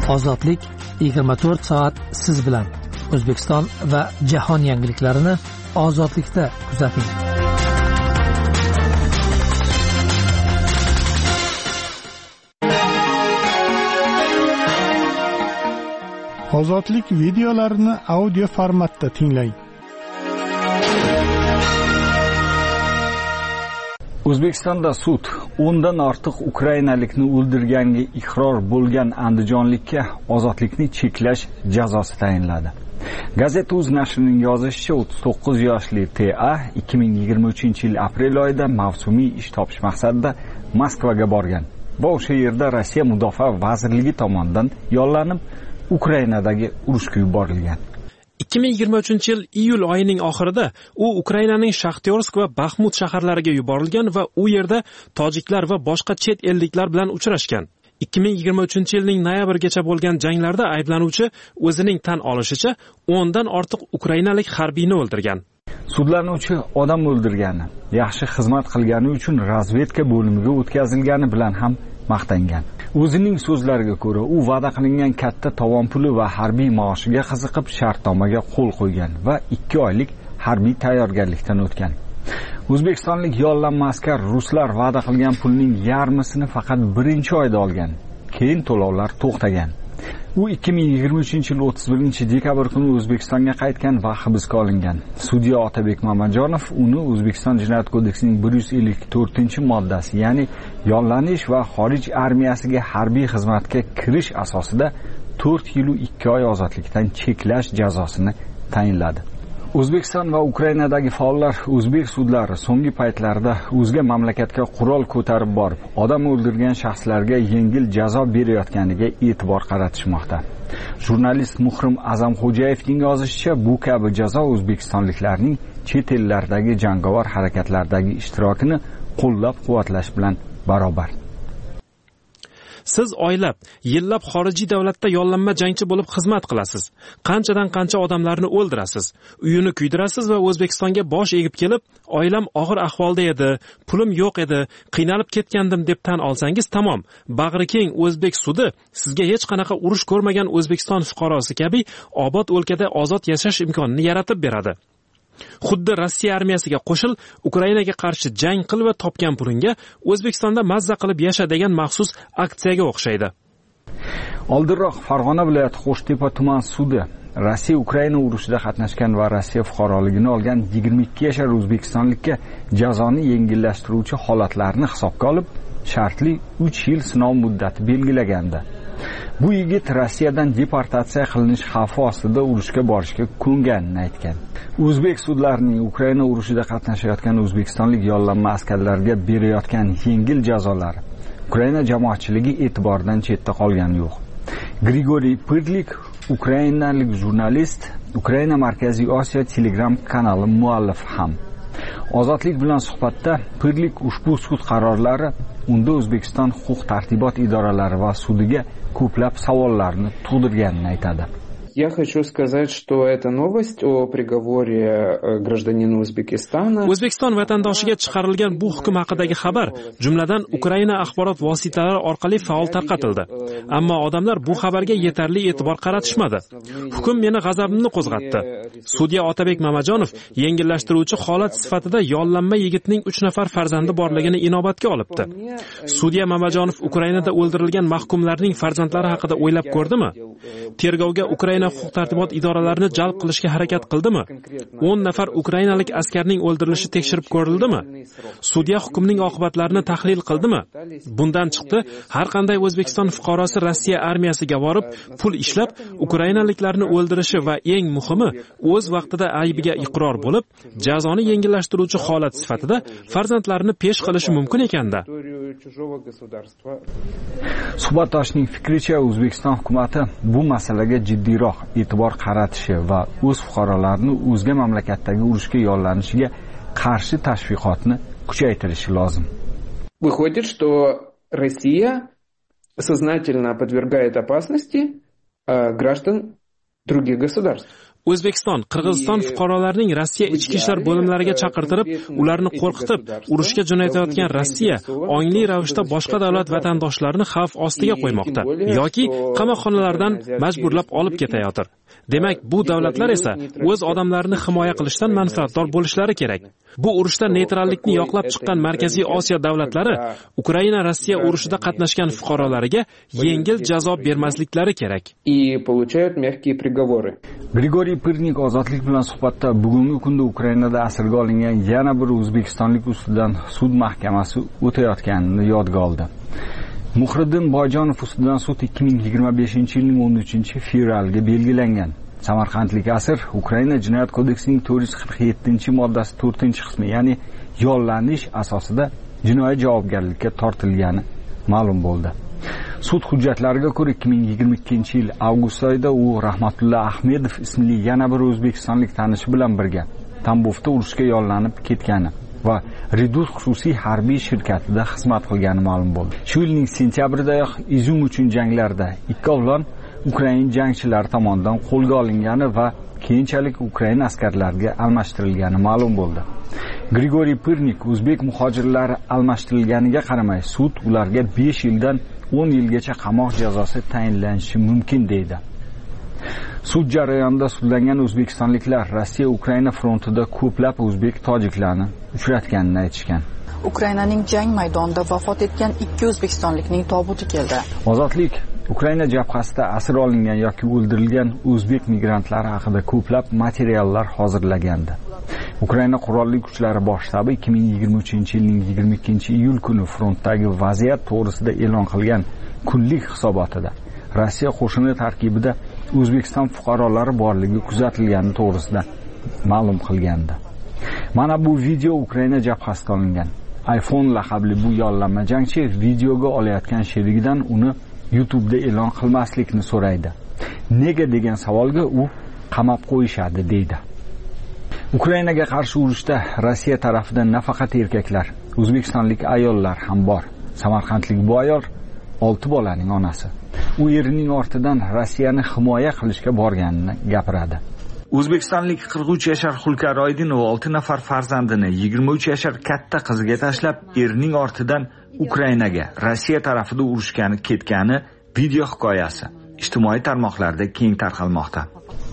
Ozodlik 24 soat siz bilan. O'zbekiston va jahon yangiliklarini ozodlikda kuzating. Ozodlik videolarini audio formatda tinglang. O'zbekistonda sud 10 dan ortiq ukrainalikni o'ldirganga iqror bo'lgan andijonlikka ozodlikni cheklash jazosi tayinladi. Gazeta.uz nashrining yozishicha 39 yoshli T.A. 2023-yil aprel oyida mavsumiy ish topish maqsadida Moskvaga borgan va o'sha yerda Rossiya Mudofaa vazirligi tomonidan yollanib Ukrainadagi urushga yuborilgan. 2023-yil iyul oyining oxirida u Ukrainaning Shaxtyorsk va Baxmut shaharlariga yuborilgan va u yerda tojiklar va boshqa chet elliklar bilan uchrashgan. 2023-yilning noyabrgacha bo'lgan janglarda ayblanuvchi o'zining tan olishicha 10 dan ortiq ukrainalik harbiyni o'ldirgan. Sudlanuvchi odam o'ldirgani, yaxshi xizmat qilgani uchun razvedka bo'limiga o'tkazilgani bilan ham maqtangan. O'zining so'zlariga ko'ra, u va'da qilingan katta tovon puli va harbiy maoshiga qiziqib shartnomaga qo'l qo'ygan va 2 oylik harbiy tayyorgarlikdan o'tgan. O'zbekistonlik yollanma askar ruslar va'da qilgan pulning yarmisini faqat 1-oyda olgan. Keyin to'lovlar to'xtagan. U 2023-yil 31-dekabr kuni O'zbekistonga qaytgan va hibsga olingan. Sudya Otabek Mamajonov uni O'zbekiston Jinoyat kodeksining 154-moddasi, ya'ni yollanish va xorij armiyasiga harbiy xizmatga kirish asosida 4 yil 2 oy ozodlikdan cheklash jazosini tayinladi. O'zbekiston va Ukrainadagi faollar o'zbek sudlari so'nggi paytlarda o'zga mamlakatga qurol ko'tarib borib, odam o'ldirgan shaxslarga yengil jazo berayotganiga e'tibor qaratishmoqda. Jurnalist Muhrim Azamxo'jayevning yozishicha, bu kabi jazo o'zbekistonliklarning chet ellardagi jangovar harakatlardagi ishtirokini qo'llab-quvvatlash bilan barobar. Siz oylab, yillab xorijiy davlatda yollanma jangchi bo'lib xizmat qilasiz. Qanchadan qancha odamlarni o'ldirasiz. Uyini kuydirasiz va O'zbekistonga bosh egib kelib, oilam og'ir ahvolda edi, pulim yo'q edi, qiynalib ketgandim deb tan olsangiz tamom. Bag'ri keng o'zbek sudi sizga hech qanaqa urush ko'rmagan O'zbekiston fuqarosi kabi obod o'lkada ozod yashash imkonini yaratib beradi. Xuddi Rossiya armiyasiga qo'shil, Ukrainaga qarshi jang qil va topgan pulingga O'zbekistonda mazza qilib yasha degan maxsus aksiyaga o'xshaydi. Oldinroq Farg'ona viloyati Qo'shtepa tuman sudi Rossiya Ukraina urushida qatnashgan va Rossiya fuqaroligini olgan 22 yashar o'zbekistonlikka jazoni yengillashtiruvchi holatlarni hisobga olib, shartli 3 yil sinov muddati belgilagandi. Bu yigit Rossiyadan deportatsiya qilinish xavfi ostida urushga borishga ko'nganini aytgan. O'zbek sudlarining Ukraina urushida qatnashayotgan o'zbekistonlik yollanma askarlarga berayotgan yengil jazolari Ukraina jamoatchiligi e'tiboridan chetda qolgani yo'q. Grigoriy Pyrlik, ukrainalik jurnalist, Ukraina Markaziy Osiyo Telegram kanali muallifi ham. Ozodlik bilan suhbatda Pyrlik ushbu sud qarorlari unda O'zbekiston huquq-tartibot idoralari va sudiga ko'plab savollarni tug'dirganini aytadi. Я хочу сказать, что эта новость о приговоре гражданина Узбекистана. O'zbekiston vatandoshiga chiqarilgan bu hukm haqidagi xabar, jumladan Ukraina axborot vositalari orqali faol tarqatildi. Ammo odamlar bu xabarga yetarli e'tibor qaratishmadi. Hukm meni g'azabimni qo'zg'atdi. Sudya Otabek Mamajonov yengillashtiruvchi holat sifatida yollanma yigitning 3 nafar farzandi borligini inobatga olibdi. Sudya Mamajonov Ukrainada o'ldirilgan mahkumlarning farzandlari haqida o'ylab ko'rdimi? Tergovga Ukraina huquq-tartibot idoralarini jalb qilishga harakat qildimi? 10 nafar ukrainalik askarning o'ldirilishi tekshirib ko'rildimi? Sudya hukmning oqibatlarini tahlil qildimi? Bundan chiqdi, har qanday O'zbekiston fuqarosi Rossiya armiyasiga borib, pul ishlab, ukrainaliklarni o'ldirishi va eng muhimi, o'z vaqtida aybiga iqror bo'lib, jazoni yengillashtiruvchi holat sifatida farzandlarini pesh qilishi mumkin ekanda. Suhbatdoshning fikricha, O'zbekiston hukumatı bu masalaga jiddiyroq e'tibor qaratishi va o'z fuqarolarini o'zga mamlakatdagi urushga yollanishiga qarshi tashviqotni kuchaytirishi lozim. Выходит, что Россия сознательно подвергает опасности граждан других государств. O'zbekiston, Qirg'iziston fuqarolarining Rossiya ichki ishlar bo'limlariga chaqirtirib, ularni qo'rqitib, urushga jo'natayotgan Rossiya ongli ravishda boshqa davlat vatandoshlarini xavf ostiga qo'ymoqda yoki qamoqxonalardan majburlab olib ketayotir. Demak, bu davlatlar esa o'z odamlarini himoya qilishdan manfaatdor bo'lishlari kerak. Bu urushda neytrallikni yoqlab chiqqan Markaziy Osiyo davlatlari Ukraina-Rossiya urushida qatnashgan fuqarolariga yengil jazo bermasliklari kerak. Grigoriy Pirnik ozodlik bilan suhbatda bugungi kunda Ukrainada asirga olingan yana bir o'zbekistonlik ustidan sud mahkamasi o'tayotganini yodga oldi. Muhriddin Boyjonov ustidan sud 2025-yilning 13-fevraliga belgilangan. Samarqandlik asir Ukraina Jinoyat kodeksining 447-moddasi 4-qismi, ya'ni yollanish asosida jinoiy javobgarlikka tortilgani ma'lum bo'ldi. Sud hujjatlariga ko'ra 2022-yil avgust oyida u Rahmatullo Ahmedov ismli yana bir o'zbekistonlik tanishi bilan birga Tambovda urushga yollanib ketgani va Redut xususiy harbiy shirkatida xizmat qilgani ma'lum bo'ldi. Shu yilning sentyabridayoq Izum uchun janglarda ikkovlon Ukraina jangchilari tomonidan qo'lga olingani va keyinchalik Ukraina askarlariga almashtirilgani ma'lum bo'ldi. Grigoriy Pirnik o'zbek muhojirlari almashtirilganiga qaramay, sud ularga 5 yildan 10 yilgacha qamoq jazosi tayinlanishi mumkin deydi. Sud jarayonida sudlangan o'zbekistonliklar Rossiya Ukraina frontida ko'plab o'zbek tojiklarni uchratganini aytishgan. Ukrainaning jang maydonida vafot etgan 2 o'zbekistonlikning tobuti keldi. Ozodlik Ukraina jabhasida asir olingan yoki o'ldirilgan o'zbek migrantlari haqida ko'plab materiallar hozirlagandi. Ukraina qurolli kuchlari bosh shtabi 2023-yilning 22-iyul kuni frontdagi vaziyat to'g'risida e'lon qilgan kunlik hisobotida Rossiya qo'shini tarkibida O'zbekiston fuqarolari borligi kuzatilgani to'g'risida ma'lum qilgandi. Mana bu video Ukraina jabhasida olingan. iPhone laqabli bu yollanma jangchi videoga olayotgan sherigidan uni YouTube'da e'lon qilmaslikni so'raydi. Nega degan savolga u qamab qo'yishadi deydi. Ukrainaga qarshi urushda Rossiya tarafidan nafaqat erkaklar, o'zbekistonlik ayollar ham bor. Samarqandlik bu ayol 6 bolaning onasi. U erining ortidan Rossiyani himoya qilishga borganini gapiradi. O'zbekistonlik 43 yashar Xulkar Oydinov 6 nafar farzandini 23 yashar katta qiziga tashlab, erining ortidan Ukrainaga Rossiya tarafida urushgani ketgani video hikoyasi ijtimoiy tarmoqlarda keng tarqalmoqda.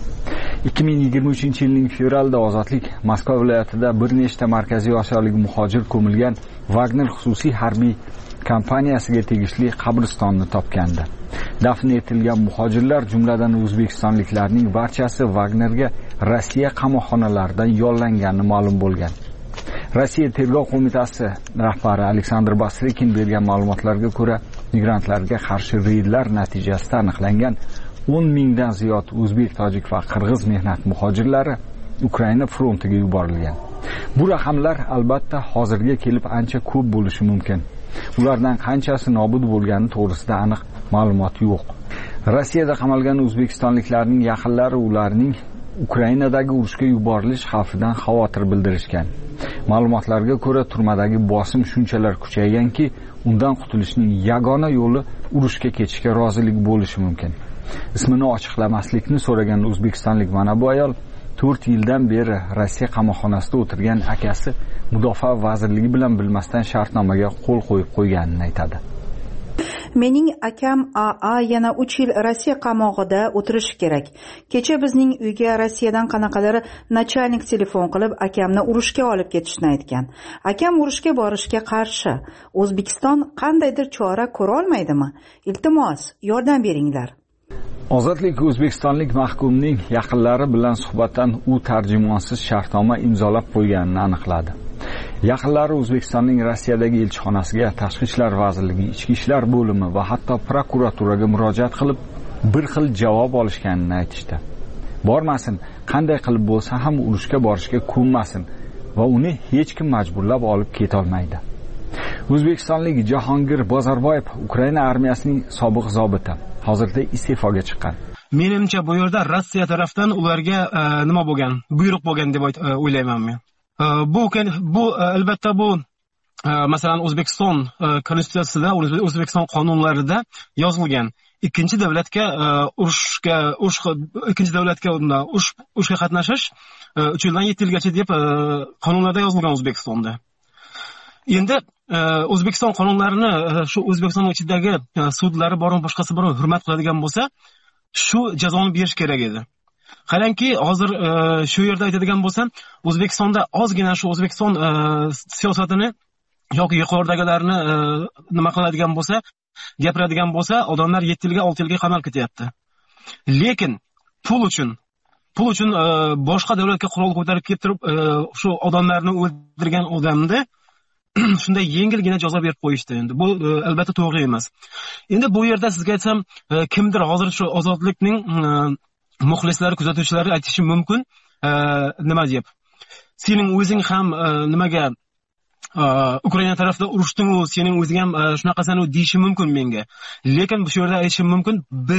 2023-yilning fevralida Ozodlik Moskva viloyatida bir nechta markaziy osiyolik muhojir ko'milgan Wagner xususiy harbiy kompaniyasiga tegishli qabristonni topgandi. Dafn etilgan muhojirlar, jumladan o'zbekistonliklarning barchasi Wagnerga Rossiya qamoqxonalaridan yollangani ma'lum bo'lgan. Rossiya tergov qo'mitasi rahbari Aleksandr Basrikin bergan ma'lumotlarga ko'ra, migrantlarga qarshi reydlar natijasida aniqlangan 10 mingdan ziyod o'zbek, tojik va qirg'iz mehnat muhojirlari Ukraina frontiga yuborilgan. Bu raqamlar albatta hozirga kelib ancha ko'p bo'lishi mumkin. Ulardan qanchasi nobud bo'lgani to'g'risida aniq ma'lumot yo'q. Rossiyada qamalgan o'zbekistonliklarning yaqinlari ularning Ukrainadagi urushga yuborilish xavfidan xavotir bildirishgan. Ma'lumotlarga ko'ra, turmadagi bosim shunchalar kuchayganki, undan qutulishning yagona yo'li urushga ketishga rozilik bo'lishi mumkin. Ismini ochiqlamaslikni so'ragan o'zbekistonlik mana bu ayol 4 yildan beri Rossiya qamoqxonasida o'tirgan akasi Mudofaa vazirligi bilan bilmasdan shartnomaga qo'l qo'yib qo'yganini aytadi. Mening akam AA yana 3 yil Rossiya qamog'ida o'tirishi kerak. Kecha bizning uyga Rossiyadan qanaqadir nachalnik telefon qilib, akamni urushga olib ketishni aytgan. Akam urushga borishga qarshi. O'zbekiston qandaydir chora ko'ra olmaydimi? Iltimos, yordam beringlar. Ozodlik o'zbekistonlik mahkumning yaqinlari bilan suhbatdan u tarjimonsiz shartnoma imzolab qo'yganini aniqladi. Yaqinlari O'zbekistonning Rossiyadagi elchixonasiga, Tashqi ishlar vazirligi, Ichki ishlar bo'limi va hatto prokuraturaga murojaat qilib, bir xil javob olishganini aytishdi. Bormasin, qanday qilib bo'lsa ham urushga borishga ko'nmasin va uni hech kim majburlab olib keta olmaydi. O'zbekistonlik Jahongir Bozorboyev Ukraina armiyasining sobiq zobiti, hozirda iste'foga chiqqan. Menimcha bu yerda Rossiya tarafdan ularga nima bo'lgan, buyruq bo'lgan deb o'ylayman men. Bu albatta bu masalan O'zbekiston konstitutsiyasida, O'zbekiston qonunlarida yozilgan. ikkinchi davlatga urushga qatnashish 3 yildan 7 yilgacha deb qonunlarda yozilgan O'zbekistonda. Endi O'zbekiston qonunlarini shu O'zbekiston ichidagi sudlari bormi, boshqasi bormi hurmat qiladigan bo'lsa, shu jazoni berish kerak edi. Qarangki, hozir shu yerda aytadigan bo'lsam, O'zbekistonda ozgina shu O'zbekiston siyosatini yoki yuqoridagilarni nima qiladigan bo'lsa, gapiradigan bo'lsa, odamlar 7 yilga, 6 yilga qamal ketyapti. Lekin pul uchun boshqa davlatga qurol ko'tarib kelib turib, shu odamlarni o'ldirgan odamni shunday yengilgina jazo berib qo'yishdi. Endi bu albatta to'g'ri emas. Endi bu yerda sizga aytsam, kimdir hozir shu ozodlikning muxlislari, kuzatuvchilari aytishi mumkin, nima deb. Sening o'zing ham nimaga Ukraina tarafida urushding, sening o'zing ham shunaqasan deyishi mumkin menga. Lekin bu yerda aytishim mumkin,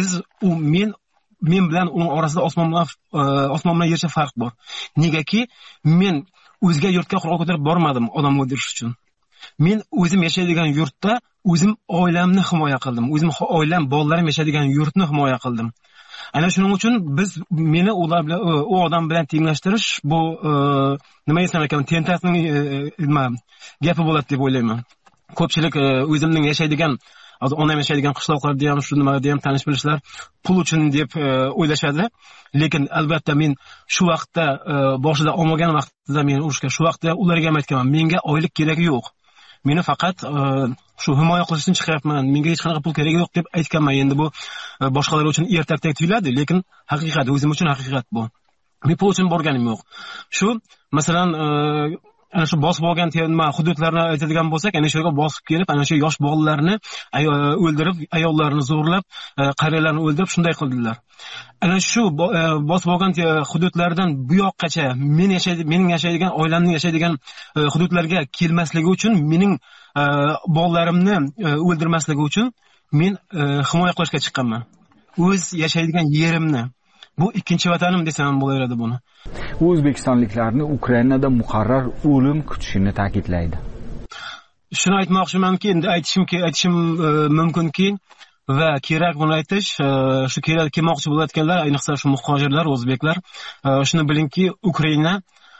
men bilan uning orasida osmon bilan yercha farq bor. Negaki, men o'zga yurtga qurol ko'tarib bormadim odam o'ldirish uchun. Men o'zim yashaydigan yurtda o'zim oilamni himoya qildim. O'zim oilam, bolalarim yashaydigan yurtni himoya qildim. Ana shuning uchun meni u odam bilan tenglashtirish bu nima desam ekan, tentakning gapi bo'ladi deb o'ylayman. Ko'pchilik o'zimning yashaydigan, onam yashaydigan qishloqlarda ham shu nimalarda ham tanish bilishlar pul uchun deb o'ylashadi. Lekin albatta men shu vaqtda boshida olmagan vaqtida men urushga shu vaqtda ularga ham aytganman, menga oylik keragi yo'q. Meni faqat shu himoya qilish uchun chiqyapman. Menga hech qanaqa pul keragi yo'q deb aytganman. Endi bu boshqalar uchun ertakdek tuyuladi, lekin haqiqat, o'zim uchun haqiqat bu. Men pul uchun borganim yo'q. Shu masalan ana shu bosib olgan hududlarni aytadigan bo'lsak, ana shu yerga bosib kelib, ana shu yosh bolalarni o'ldirib, ayollarni zo'rlab, qariyalarni o'ldirib shunday qildilar. Ana shu bosib olgan hududlardan bu yoqqacha mening yashaydigan, oilamning yashaydigan hududlarga kelmasligi uchun, mening bolalarimni o'ldirmasligi uchun men himoya qilishga chiqqanman. O'z yashaydigan yerimni. Bu ikkinchi vatanim desam bo'laveradi buni. U o'zbekistonliklarni Ukrainada muqarrar o'lim kutishini ta'kidlaydi. Shuni aytmoqchimanki, endi aytishim mumkinki va kerak buni aytish, shu kelmoqchi bo'layotganlar, ayniqsa shu muhojirlar, o'zbeklar, shuni bilingki, Ukraina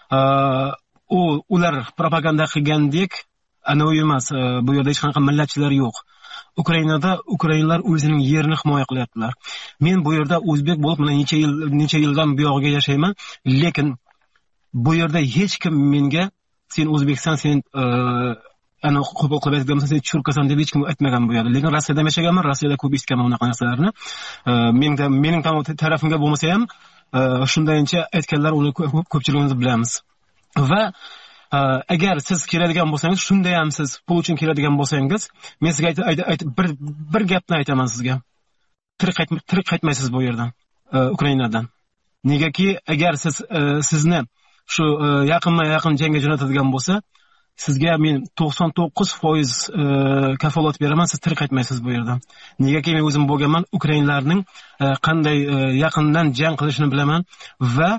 ular propaganda qilgandek anoyi emas. Bu yerda hech qanaqa millatchilar yo'q. Ukrainada ukrainlar o'zining yerini himoya qilyaptilar. Men bu yerda o'zbek bo'lib, mana necha yildan bu yoqqa yashayman, lekin bu yerda hech kim menga sen o'zbeksan, sen ana qo'pol qilib aytganman, sen churkasan deb hech kim aytmagan bu yerda. Lekin Rossiyada yashaganman, Rossiyada ko'p eshitganman unaqa narsalarni. Mening tarafimga bo'lmasa ham shundayincha aytganlar, uni ko'pchiligimiz bilamiz. Va agar siz keladigan bo'lsangiz, shunday ham siz pul uchun keladigan bo'lsangiz, men sizga bir gapni aytaman sizga. Tirik qaytmaysiz bu yerdan, Ukrainadan. Negaki, agar sizni shu yaqin jangga jo'natadigan bo'lsa, sizga men 99% kafolat beraman, siz tirik qaytmaysiz bu yerdan. Negaki men o'zim bo'lganman, ukrainlarning qanday yaqindan jang qilishini bilaman va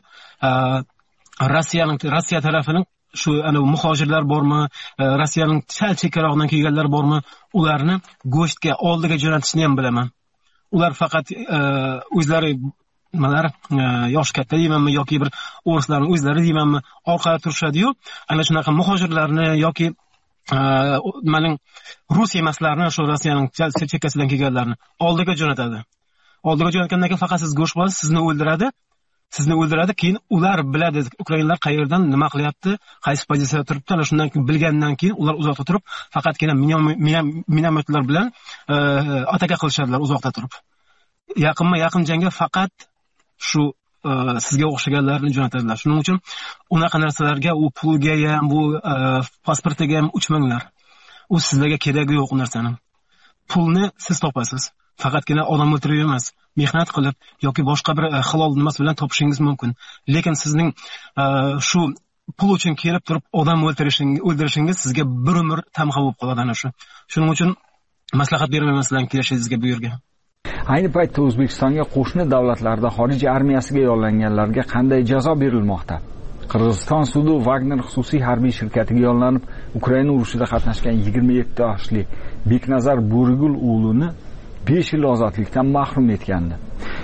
Rossiya tarafining shu ana muhojirlar bormi, Rossiyaning sal chekkarog'idan kelganlar bormi, ularni go'shtga oldiga jo'natishni ham bilaman. Ular faqat o'zlari nimalar yosh katta deymanmi yoki bir o'rislarning o'zlari deymanmi, orqada turishadi-yu, ana shunaqa muhojirlarni yoki mening rus emaslarni, shu Rossiyaning chekkasidan kelganlarni oldiga jo'natadi. Oldiga jo'natgandan keyin faqat siz go'sht bo'lasiz, sizni o'ldiradi, keyin ular biladi ukrainlar qayerdan nima qilyapti, qaysi pozitsiyada turibdi. Ana shundan keyin bilgandan keyin ular uzoqda turib, faqatgina minometlar bilan ataka qilishadilar uzoqda turib. Yaqin jangga faqat shu sizga o'xshaganlarni jo'natadilar. Shuning uchun unaqa narsalarga, u pulga ham, bu pasportiga ham uchmanglar. U sizlarga keragi yo'q u narsani. Pulni siz topasiz. Faqatgina odam o'ldirib emas, mehnat qilib yoki boshqa bir halol nimasi bilan topishingiz mumkin. Lekin sizning shu pul uchun kelib turib odam o'ldirishingiz sizga bir umr tamg'a bo'lib qoladi ana shu. Shuning uchun maslahat bermayman sizlarga kelishingizga bu yerga. Ayni paytda O'zbekistonga qo'shni davlatlarda xorij armiyasiga yollanganlarga qanday jazo berilmoqda? Qirg'iziston sudi Wagner xususiy harbiy shirkatiga yollanib, Ukraina urushida qatnashgan 27 yoshli Beknazar Bo'rigul o'g'lini 5 yil ozodlikdan mahrum etgandi.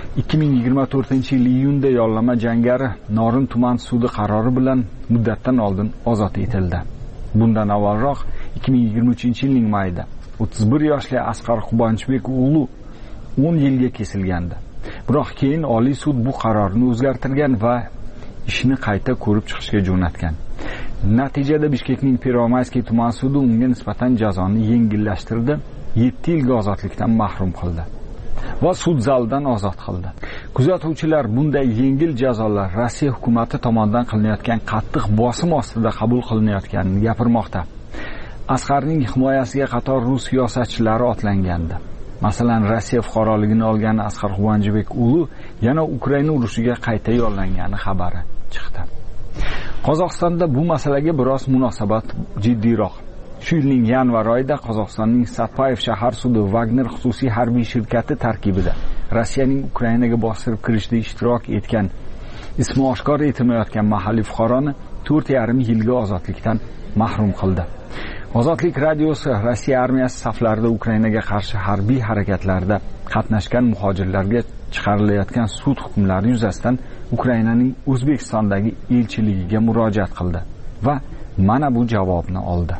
2024-yil iyunda yollama jangari Norin tuman sudi qarori bilan muddatdan oldin ozod etildi. Bundan avvalroq 2023-yilning mayida 31 yoshli Asqar Qubonchbek o'g'li 10 yilga kesilgandi. Biroq keyin Oliy sud bu qarorni o'zgartirgan va ishni qayta ko'rib chiqishga jo'natgan. Natijada Bishkekning Pervomayskiy tuman sudi unga nisbatan jazoni yengillashtirdi, 7 yilga ozodlikdan mahrum qildi va sud zalidan ozod qildi. Kuzatuvchilar bunday yengil jazolar Rossiya hukumati tomonidan qilinayotgan qattiq bosim ostida qabul qilinayotganini gapirmoqda. Asqarning himoyasiga qator rus siyosatchilari otlangandi. Masalan, Rossiya fuqaroligini olgan Asqar Quvonchbek o'g'li yana Ukraina urushiga qayta yollangani xabari chiqdi. Qozog'istonda bu masalaga biroz munosabat jiddiyroq. Shu yilning yanvar oyida Qozog'istonning Satpayev shahar sudi Wagner xususiy harbiy shirkati tarkibida Rossiyaning Ukrainaga bostirib kirishda ishtirok etgan ismi oshkor etilmayotgan mahalliy fuqaroni 4,5 yilga ozodlikdan mahrum qildi. Ozodlik radiosi Rossiya armiyasi saflarida Ukrainaga qarshi harbiy harakatlarda qatnashgan muhojirlarga chiqarilayotgan sud hukmlari yuzasidan Ukrainaning O'zbekistondagi elchiligiga murojaat qildi va mana bu javobni oldi.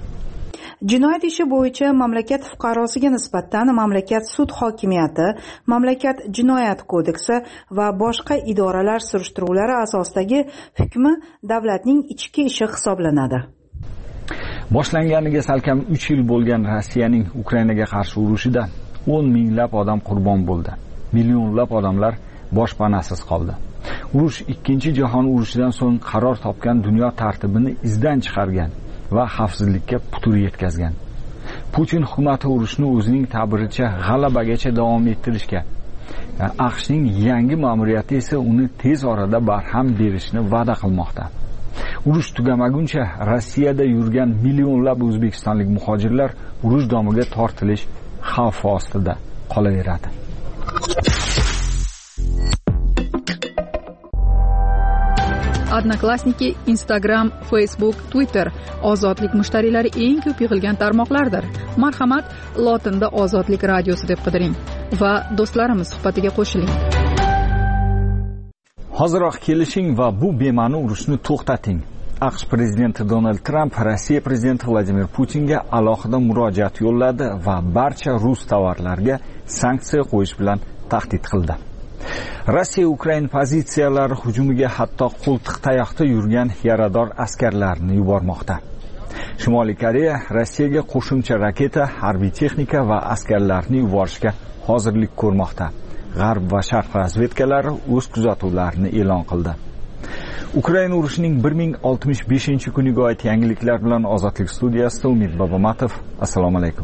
Jinoyat ishi bo'yicha mamlakat fuqarosiga nisbatan mamlakat sud hokimiyati, mamlakat jinoyat kodeksi va boshqa idoralar surishtiruvlari asosidagi hukmi davlatning ichki ishi hisoblanadi. Boshlanganiga salkam 3 yil bo'lgan Rossiyaning Ukrainaga qarshi urushida 10 minglab odam qurbon bo'ldi. Millionlab odamlar boshpanasiz qoldi. Urush 2-jahon urushidan so'ng qaror topgan dunyo tartibini izdan chiqargan va xavfsizlikka putur yetkazgan. Putin hukumati urushni o'zining ta'biricha g'alabagacha davom ettirishga, AQShning yangi ma'muriyati esa uni tez orada barham berishni va'da qilmoqda. Urush tugamaguncha Rossiyada yurgan millionlab o'zbekistonlik muhojirlar urush domiga tortilish xavfi ostida qolaveradi. Odnoklassniki, Instagram, Facebook, Twitter ozodlik mushtariylari eng ko'p yig'ilgan tarmoqlardir. Marhamat, lotinda Ozodlik radiosi deb qidiring va do'stlarimiz suhbatiga qo'shiling. Hoziroq kelishing va bu bema'ni urushni to'xtating. AQSh prezidenti Donald Tramp Rossiya prezidenti Vladimir Putinga alohida murojaat yo'lladi va barcha rus tovarlarga sanksiya qo'yish bilan tahdid qildi. Rossiya Ukraina pozitsiyalari hujumiga hatto qo'ltiq tayoqda yurgan yarador askarlarni yubormoqda. Shimoliy Koreya Rossiyaga qo'shimcha raketa, harbiy texnika va askarlarni yuborishga hozirlik ko'rmoqda. G'arb va sharq razvedkalari o'z kuzatuvlarini e'lon qildi. Ukraina urushining 1065-kuniga oid yangiliklar bilan Ozodlik studiyasida Umid Bobomatov. Assalomu alaykum.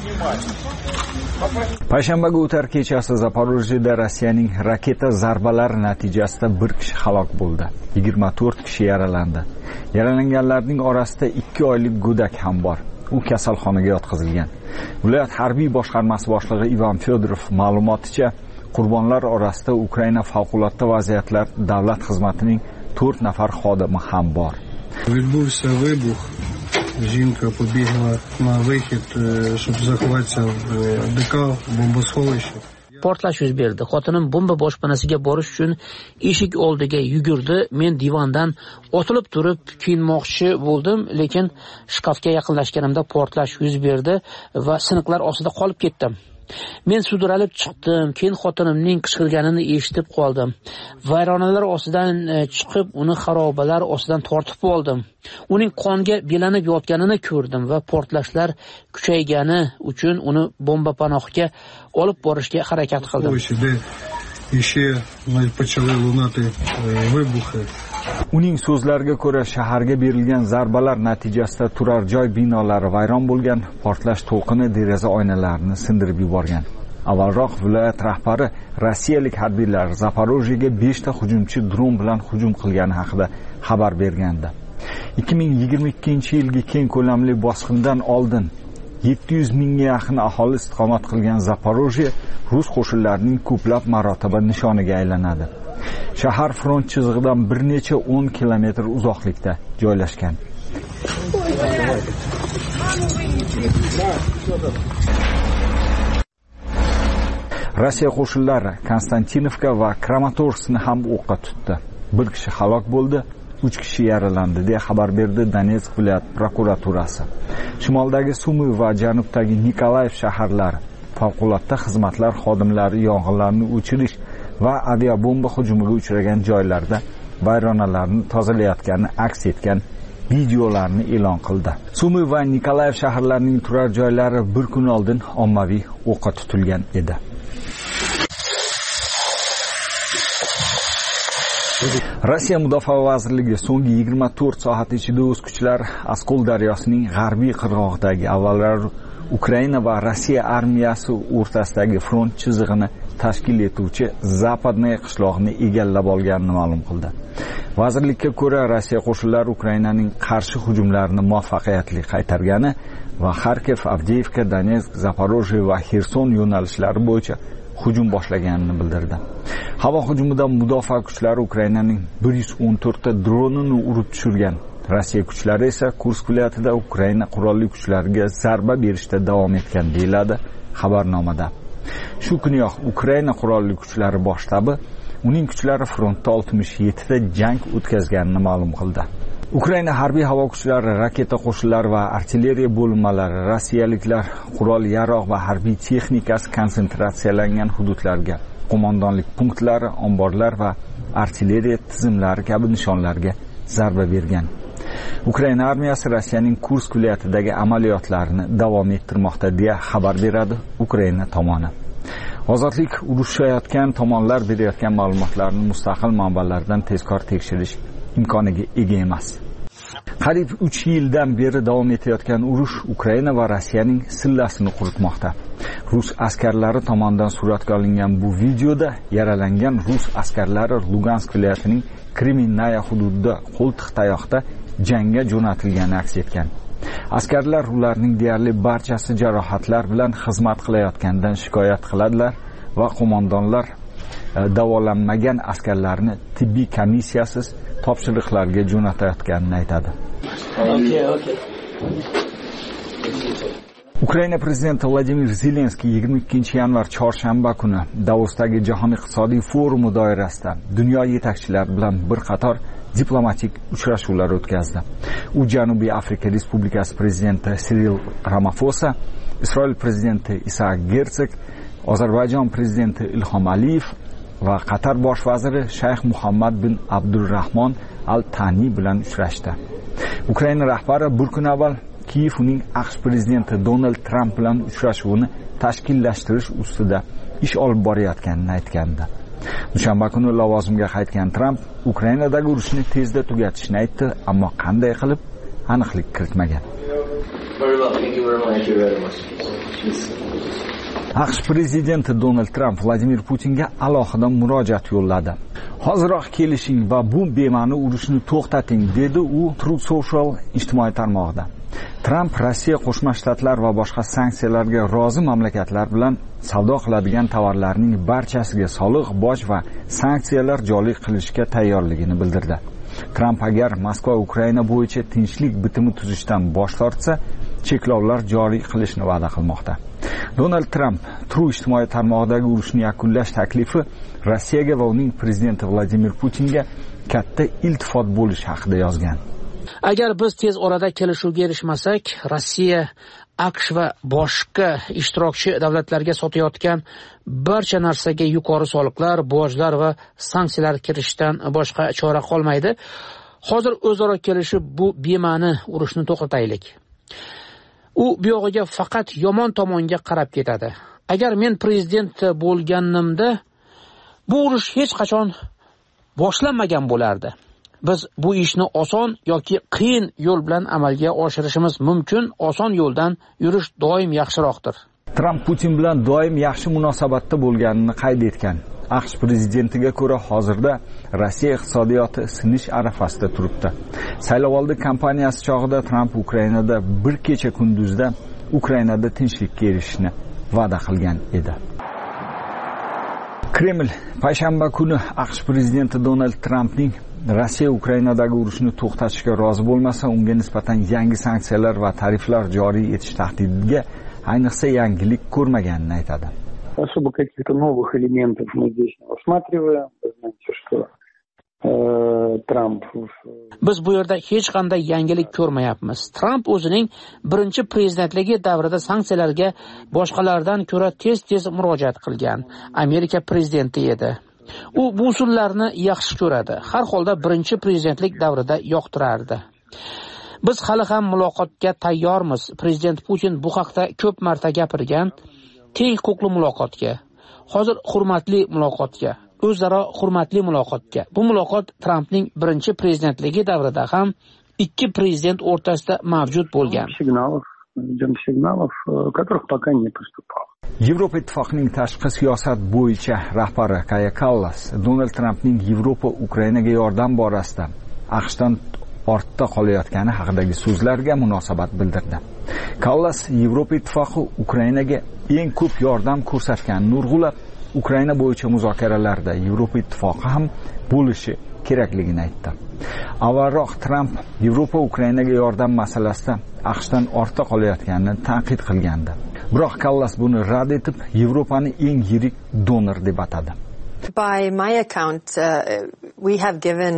Payshanbaga o'tar kechasi Zaporojyeda Rossiyaning raketa zarbalari natijasida 1 kishi halok bo'ldi. 24 kishi yaralandi. Yaralanganlarning orasida 2 oylik go'dak ham bor. U kasalxonaga yotqizilgan. Viloyat harbiy boshqarmasi boshlig'i Ivan Fedorov ma'lumoticha, qurbonlar orasida Ukraina favqulodda vaziyatlar davlat xizmatining 4 nafar xodimi ham bor. Відбувся вибух. Жінка побігла на вихід, щоб заховатися в ДК, бомбосховище. Portlash yuz berdi. Xotinim bomba boshpanasiga borish uchun eshik oldiga yugurdi. Men divondan otilib turib kiyinmoqchi bo'ldim, lekin shkafga yaqinlashganimda portlash yuz berdi va siniqlar ostida qolib ketdim. Men sudralib chiqdim, keyin xotinimning qichqirganini eshitib qoldim. Vayronalar ostidan chiqib, uni xarobalar ostidan tortib oldim. Uning qonga belanib yotganini ko'rdim va portlashlar kuchaygani uchun uni bomba panohiga olib borishga harakat qildim. Uning so'zlariga ko'ra, shaharga berilgan zarbalar natijasida turar joy binolari vayron bo'lgan, portlash to'lqini deraza oynalarini sindirib yuborgan. Avvalroq viloyat rahbari rossiyalik harbiylar Zaporojyega 5 ta hujumchi dron bilan hujum qilgani haqida xabar bergandi. 2022-yilgi keng ko'lamli bosqindan oldin 700 mingga yaqin aholi istiqomat qilgan Zaporojye rus qo'shinlarining ko'plab marotaba nishoniga aylanadi. Shahar front chizig'idan bir necha 10 kilometr uzoqlikda joylashgan. Rossiya qo'shinlari Konstantinovka va Kramatorskni ham o'qqa tutdi. Bir kishi halok bo'ldi, 3 kishi yaralandi deya xabar berdi Donetsk viloyat prokuraturasi. Shimoldagi Sumy va janubdagi Nikolayev shaharlari favqulodda xizmatlar xodimlari yong'inlarni o'chirish va aviabomba hujumiga uchragan joylarda vayronalarni tozalayotgani aks etgan videolarni e'lon qildi. Sumy va Nikolayev shaharlarining turar joylari bir kun oldin ommaviy o'qqa tutilgan edi. Rossiya Mudofaa vazirligi so'nggi 24 soat ichida o'z kuchlari Oskol daryosining g'arbiy qirg'og'idagi avvalroq Ukraina va Rossiya armiyasi o'rtasidagi front chizig'ini tashkil etuvchi Zapadnaya qishlog'ini egallab olganini ma'lum qildi. Vazirlikka ko'ra, Rossiya qo'shinlari Ukrainaning qarshi hujumlarini muvaffaqiyatli qaytargani va Kharkiv, Avdiivka, Donetsk, Zaporojye va Xerson yo'nalishlari bo'yicha hujum boshlaganini bildirdi. Havo hujumidan mudofaa kuchlari Ukrainaning 114 ta dronini urib tushirgan. Rossiya kuchlari esa Kursk viloyatida Ukraina qurolli kuchlariga zarba berishda davom etgan deyiladi xabarnomada. Shu kuniyoq Ukraina qurolli kuchlari bosh shtabi uning kuchlari frontda 67 ta jang o'tkazganini ma'lum qildi. Ukraina harbiy havo kuchlari, raketa qo'shinlari va artilleriya bo'linmalari rossiyaliklar qurol yarog' va harbiy texnikasi konsentratsiyalangan hududlarga, qo'mondonlik punktlari, omborlar va artilleriya tizimlari kabi nishonlarga zarba bergan. Ukraina armiyasi Rossiyaning Kursk viloyatidagi amaliyotlarini davom ettirmoqda deya xabar beradi Ukraina tomoni. Ozodlik urushayotgan tomonlar berayotgan ma'lumotlarni mustaqil manbalardan tezkor tekshirish imkoniga ega emas. Qariyb 3 yildan beri davom etayotgan urush Ukraina va Rossiyaning sillasini quritmoqda. Rus askarlari tomonidan suratga olingan bu videoda yaralangan rus askarlari Lugansk viloyatining Kreminaya hududida qo'ltiq tayoqda jangga jo'natilgani aks etgan. Askarlar ularning deyarli barchasi jarohatlar bilan xizmat qilayotganidan shikoyat qiladilar va qo'mondonlar davolanmagan askarlarni tibbiy komissiyasiz topshiriqlarga jo'natayotganini aytadi. Ukraina prezidenti Vladimir Zelenskiy 22 yanvar chorshanba kuni Davosdagi Jahon iqtisodiy forumi doirasida dunyo yetakchilari bilan bir qator diplomatik uchrashuvlar o'tkazdi. U Janubiy Afrika Respublikasi prezidenti Cyril Ramaphosa, Isroil prezidenti Isaac Herzog, Ozarbayjon prezidenti Ilhom Aliyev va Qatar bosh vaziri Shayx Muhammad bin Abdurrahmon Al-Tani bilan uchrashdi. Ukraina rahbari bir kun avval Kiyev uning AQSh prezidenti Donald Trump bilan uchrashuvini tashkillashtirish ustida ish olib borayotganini aytgandi. Dushanba kuni lavozimga qaytgan Trump Ukrainadagi urushni tezda tugatishni aytdi, ammo qanday qilib aniqlik kiritmagan. AQSh prezidenti Donald Trump Vladimir Putinga alohida murojaat yo'lladi. Hoziroq kelishing va bu bema'ni urushni to'xtating, dedi u Truth Social ijtimoiy tarmog'ida. Trump Rossiya Qo'shma Shtatlar va boshqa sanksiyalarga rozi mamlakatlar bilan savdo qiladigan tovarlarning barchasiga soliq, boj va sanksiyalar joriy qilishga tayyorligini bildirdi. Trump agar Moskva Ukraina bo'yicha tinchlik bitimi tuzishdan bosh tortsa, cheklovlar joriy qilishni va'da qilmoqda. Donald Trump Truth ijtimoiy tarmog'idagi urushni yakunlash taklifi Rossiyaga va uning prezidenti Vladimir Putinga katta iltifot bo'lishi haqida yozgan. Agar biz tez orada kelishuvga erishmasak, Rossiya, AQSh va boshqa ishtirokchi davlatlarga sotayotgan barcha narsaga yuqori soliqlar, bojlar va sanksiyalar kirishdan boshqa chora qolmaydi. Hozir o'zaro kelishib bu bema'ni urushni to'xtataylik. U buyog'iga faqat yomon tomonga qarab ketadi. Agar men prezident bo'lganimda bu urush hech qachon boshlanmagan bo'lardi. Biz bu ishni oson yoki qiyin yo'l bilan amalga oshirishimiz mumkin. Oson yo'ldan yurish doim yaxshiroqdir. Trump Putin bilan doim yaxshi munosabatda bo'lganini qayd etgan. AQSh prezidentiga ko'ra hozirda Rossiya iqtisodiyoti sinish arafasida turibdi. Saylovoldi kampaniyasi chog'ida Trump Ukrainada bir kecha kunduzda Ukrainada tinchlikka erishishni va'da qilgan edi. Kreml payshanba kuni AQSh prezidenti Donald Trampning Rossiya Ukrainadagi urushni to'xtatishga rozi bo'lmasa, unga nisbatan yangi sanksiyalar va tariflar joriy etish tahdidiga ayniqsa yangilik ko'rmaganini aytadi. особо каких-то новых элементов мы здесь не усматриваем. Вы знаете, что Tramp... Biz bu yerda hech qanday yangilik ko'rmayapmiz. Tramp o'zining birinchi prezidentligi davrida sanksiyalarga boshqalardan ko'ra tez murojaat qilgan Amerika prezidenti edi. U bu usullarni yaxshi ko'radi. Har holda birinchi prezidentlik davrida yoqtirardi. Biz hali ham muloqotga tayyormiz. Prezident Putin bu haqda ko'p marta gapirgan. Teng huquqli muloqotga, hozir hurmatli muloqotga, o'zaro hurmatli muloqotga. Bu muloqot Trampning birinchi prezidentligi davrida ham ikki prezident o'rtasida mavjud bo'lgan. Signalov, которых пока не поступало. Yevropa Ittifoqining tashqi siyosat bo'yicha rahbari Kaja Kallas Donald Trampning Yevropa Ukrainaga yordam borasida AQShdan ortda qolayotgani haqidagi so'zlarga munosabat bildirdi. Kallas Yevropa Ittifoqi Ukrainaga eng ko'p yordam ko'rsatganini urg'ulab, Ukraina bo'yicha muzokaralarda Yevropa Ittifoqi ham bo'lishi kerakligini aytdi. Avvalroq Tramp Yevropa Ukrainaga yordam masalasida AQShdan ortda qolayotganini tanqid qilgandi. Biroq Kallas buni rad etib, Yevropani eng yirik donor deb atadi. By my account, we have given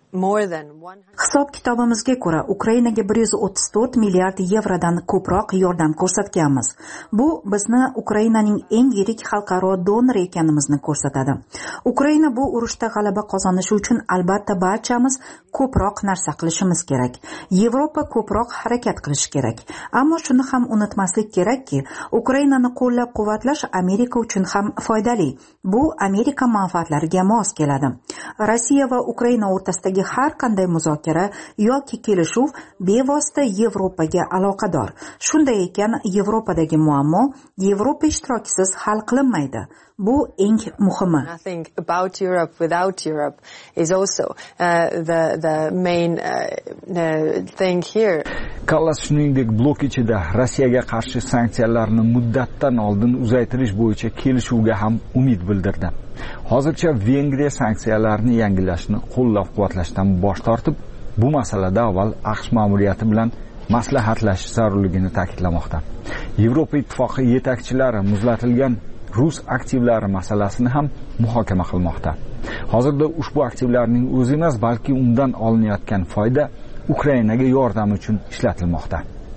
Hisob kitobimizga ko'ra Ukrainaga 134 milliard yevrodan ko'proq yordam ko'rsatganmiz. Bu bizni Ukrainaning eng yirik xalqaro donori ekanimizni ko'rsatadi. Ukraina bu urushda g'alaba qozonishi uchun albatta barchamiz ko'proq narsa qilishimiz kerak. Yevropa ko'proq harakat qilishi kerak. Ammo shuni ham unutmaslik kerakki, Ukrainani qo'llab-quvvatlash Amerika uchun ham foydali. Bu Amerika manfaatlariga mos keladi. Rossiya va Ukraina o'rtasidagi har qanday muzokara yoki kelishuv bevosita Yevropaga aloqador. Shunday ekan, Yevropadagi muammo Yevropa ishtirokisiz hal qilinmaydi. Bu eng muhimi. Nothing about Europe without Europe is also the main thing here. Kallas shuningdek blok ichida Rossiyaga qarshi sanksiyalarni muddatdan oldin uzaytirish bo'yicha kelishuvga ham umid bildirdi. Hozircha Vengriya sanksiyalarni yangilashni qo'llab-quvvatlashdan bosh tortib, bu masalada avval AQSh ma'muriyati bilan maslahatlashish zarurligini ta'kidlamoqda. Yevropa Ittifoqi yetakchilari muzlatilgan rus aktivlari masalasini ham muhokama qilmoqda. Hozirda ushbu aktivlarning o'zi emas, balki undan olinayotgan foyda Ukrainaga yordam uchun ishlatilmoqda.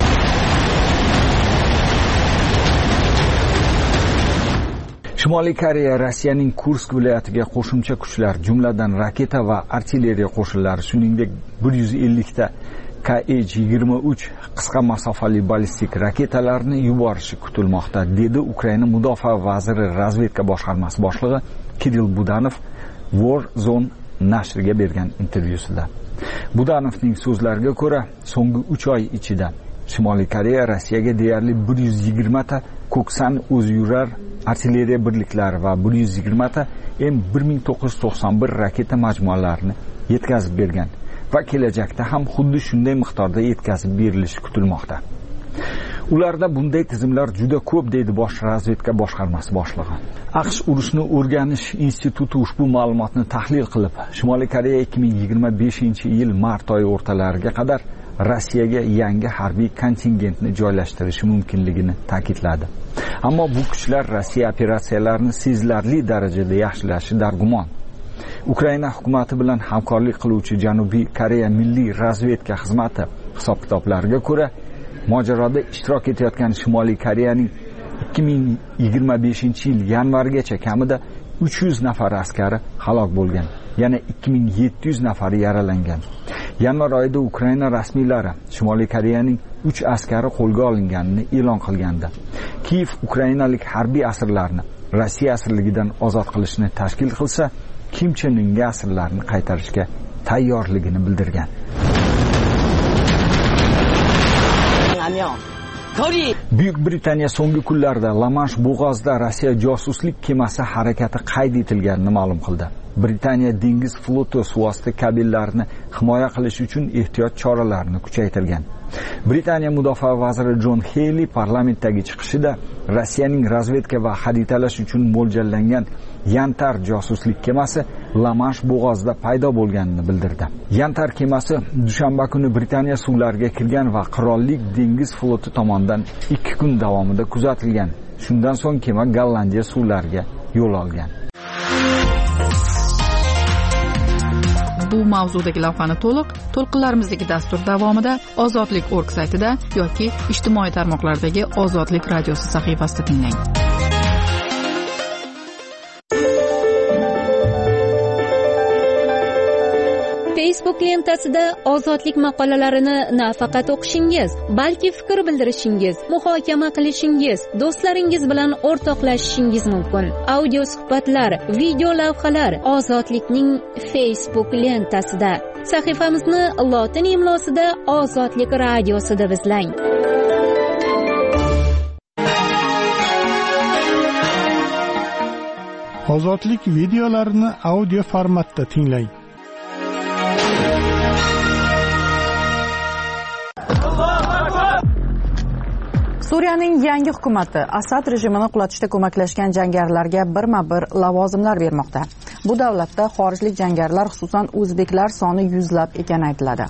Shimoliy Koreya Rossiyaning Kursk viloyatiga qo'shimcha kuchlar, jumladan raketa va artilleriya qo'shinlari, shuningdek 150 ta Kh-23 qisqa masofali ballistik raketalarni yuborishi kutilmoqda, dedi Ukraina mudofaa vaziri razvedka boshqarmasi boshlig'i Kirill Budanov War Zone nashriga bergan intervyusida. Budanovning so'zlariga ko'ra, so'nggi 3 oy ichida Shimoliy Koreya Rossiyaga deyarli 120 ta Koksan o'ziyurar artilleriya birliklari va 120 ta M1991 raketa majmualarini yetkazib bergan va kelajakda ham xuddi shunday miqdorda yetkazib berilishi kutilmoqda. Ularda bunday tizimlar juda ko'p, deydi bosh razvedka boshqarmasi boshlig'i. AQSh urushni o'rganish instituti ushbu ma'lumotni tahlil qilib, Shimoliy Koreya 2025-yil mart oyi o'rtalariga qadar Rossiyaga yangi harbiy kontingentni joylashtirishi mumkinligini ta'kidladi. Ammo bu kuchlar Rossiya operatsiyalarini sezilarli darajada yaxshilashi dargumon. Ukraina hukumati bilan hamkorlik qiluvchi Janubiy Koreya Milliy razvedka xizmati hisob-kitoblariga ko'ra, mojaroda ishtirok etayotgan Shimoliy Koreyaning 2025-yil yanvarigacha kamida 300 nafar askari halok bo'lgan, yana 2700 nafari yaralangan. Yanvar oyida Ukraina rasmiylari Shimoliy Koreyaning 3 askari qo'lga olinganini e'lon qilgandi. Kiyev ukrainalik harbiy asirlarni Rossiya asirligidan ozod qilishni tashkil qilsa, Kim Chen Inga asirlarni qaytarishga tayyorligini bildirgan. Buyuk Britaniya so'nggi kunlarda La-Mansh bo'g'ozida Rossiya josuslik kemasi harakati qayd etilganini ma'lum qildi. Britaniya dengiz floti suvosti kabellarini himoya qilish uchun ehtiyot choralarini kuchaytirgan. Britaniya mudofaa vaziri Jon Heyli parlamentdagi chiqishida Rossiyaning razvedka va xaritalash uchun mo'ljallangan Yantar josuslik kemasi La-Mansh bo'g'ozida paydo bo'lganini bildirdi. Yantar kemasi dushanba kuni Britaniya suvlariga kirgan va qirollik dengiz floti tomonidan 2 kun davomida kuzatilgan. Shundan so'ng kema Gollandiya suvlariga yo'l olgan. Bu mavzudagi lavhani to'lqinlarimizdagi dastur davomida ozodlik.org saytida yoki ijtimoiy tarmoqlardagi Ozodlik radiosi sahifasida tinglang. Facebook lentasida ozodlik maqolalarini nafaqat o'qishingiz, balki fikr bildirishingiz, muhokama qilishingiz, do'stlaringiz bilan o'rtoqlashishingiz mumkin. Audio suhbatlar, video lavhalar Ozodlikning Facebook lentasida. Sahifamizni lotin imlosida Ozodlik radiosi deb izlang. Ozodlik videolarini audio formatda tinglang. Suriyaning yangi hukumati Asad rejimini qulatishda ko'maklashgan jangarilarga birma-bir lavozimlar bermoqda. Bu davlatda xorijlik jangarilar, xususan o'zbeklar soni yuzlab ekani aytiladi.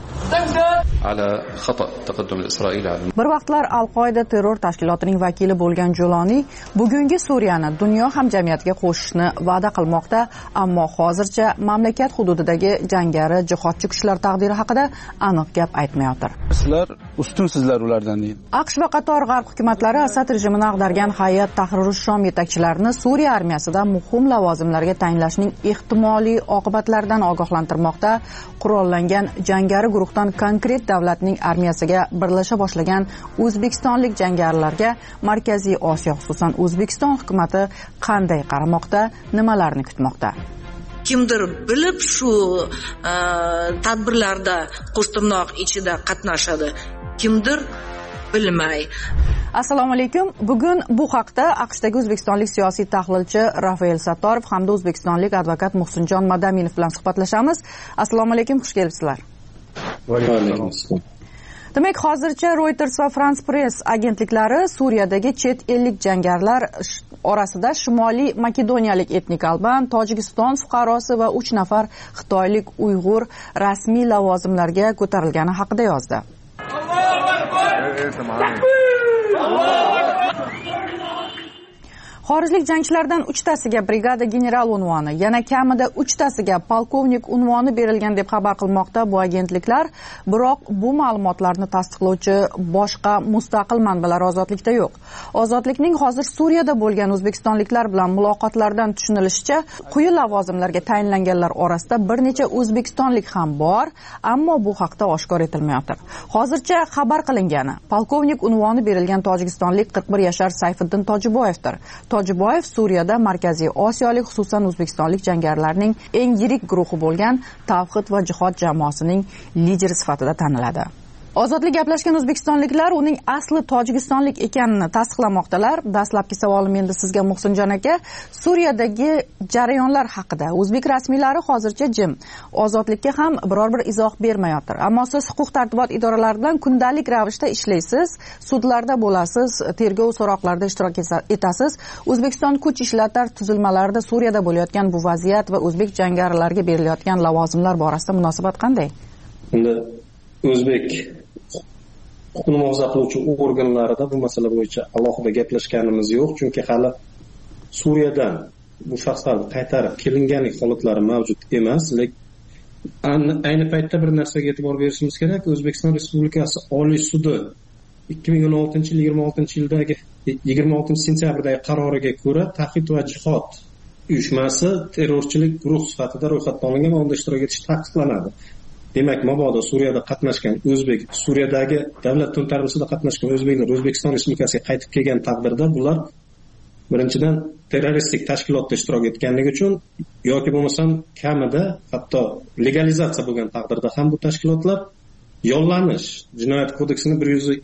Bir vaqtlar Al-Qoida terror tashkilotining vakili bo'lgan Juloni bugungi Suriyani dunyo hamjamiyatiga qo'shishni va'da qilmoqda, ammo hozircha mamlakat hududidagi jangari jihodchi kuchlar taqdiri haqida aniq gap aytmayotir. Sizlar ustunsizlar ulardan deydi. AQSh va qator g'arb hukumatlari Asad rejimini ag'dargan Hayat Tahrir Shom yetakchilarini Suriya armiyasida muhim lavozimlarga tayinlashning ehtimoliy oqibatlaridan ogohlantirmoqda. Qurollangan jangari guruhdan konkret davlatning armiyasiga birlasha boshlagan o'zbekistonlik jangarilarga Markaziy Osiyo, xususan O'zbekiston hukumatı qanday qaramoqda, nimalarni kutmoqda? Kimdir bilib shu tadbirlarda qo'shtirnoq ichida qatnashadi, kimdir bilmay. Assalomu alaykum. Bugun bu haqda AQShdagi o'zbekistonlik siyosiy tahlilchi Rafael Sattorov hamda o'zbekistonlik advokat Muhsinjon Madaminov bilan suhbatlashamiz. Assalomu alaykum, xush kelibsizlar. Va alaykum assalom. Demak, hozircha Reuters va France Press agentliklari Suriyadagi chet ellik jangarilar orasida Shimoliy Makedoniyalik etnik alban, Tojikiston fuqarosi va 3 nafar xitoylik Uyg'ur rasmiy lavozimlarga ko'tarilgani haqida yozdi. Xorijlik jangchilardan 3tasiga brigada general unvoni, yana kamida 3tasiga polkovnik unvoni berilgan deb xabar qilmoqda bu agentliklar, biroq bu ma'lumotlarni tasdiqlovchi boshqa mustaqil manbalar Ozodlikda yo'q. Ozodlikning hozir Suriyada bo'lgan o'zbekistonliklar bilan muloqotlardan tushunilishicha, quyi lavozimlarga tayinlanganlar orasida bir necha o'zbekistonlik ham bor, ammo bu haqda oshkor etilmayotir. Hozircha xabar qilingani, polkovnik unvoni berilgan tojikistonlik 41 yashar Sayfiddin Tojiboyevdir. Tojiboyev Suriyada Markaziy Osiyolik, xususan o'zbekistonlik jangarilarning eng yirik guruhi bo'lgan Tavhid va jihod jamoasining lideri sifatida taniladi. Ozodlik gaplashgan o'zbekistonliklar uning asli tojikistonlik ekanini tasdiqlamoqdalar. Dastlabki savolim endi sizga Muhsinjon aka. Suriyadagi jarayonlar haqida o'zbek rasmiylari hozircha jim. Ozodlikka ham biror bir izoh bermayotir. Ammo siz huquq tartibot idoralari bilan kundalik ravishda ishlaysiz, sudlarda bo'lasiz, tergov so'roqlarida ishtirok etasiz. O'zbekiston kuch ishlatar tuzilmalarida Suriyada bo'layotgan bu vaziyat va o'zbek jangarilarga berilayotgan lavozimlar borasida munosabat qanday? Unda o'zbek huquqni muhofaza qiluvchi organlarida bu masala bo'yicha alohida gaplashganimiz yo'q, chunki hali Suriyadan bu shaxslarni qaytarib kelinganlik holatlari mavjud emas. Lekin ayni paytda bir narsaga e'tibor berishimiz kerak. O'zbekiston Respublikasi Oliy sudi 2016 yil 26 sentyabrdagi qaroriga ko'ra Tavhid va jihod uyushmasi terrorchilik guruh sifatida ro'yxatga olingan va unda ishtirok etish taqiqlanadi. Demak, mabodo Suriyada qatnashgan o'zbek, Suriyadagi davlat to'ntarishida qatnashgan o'zbeklar O'zbekiston Respublikasiga qaytib kelgan taqdirda bular birinchidan terroristik tashkilotda ishtirok etganligi uchun yoki bo'lmasam kamida hatto legalizatsiya bo'lgan taqdirda ham bu tashkilotlar yollanish jinoyat kodeksining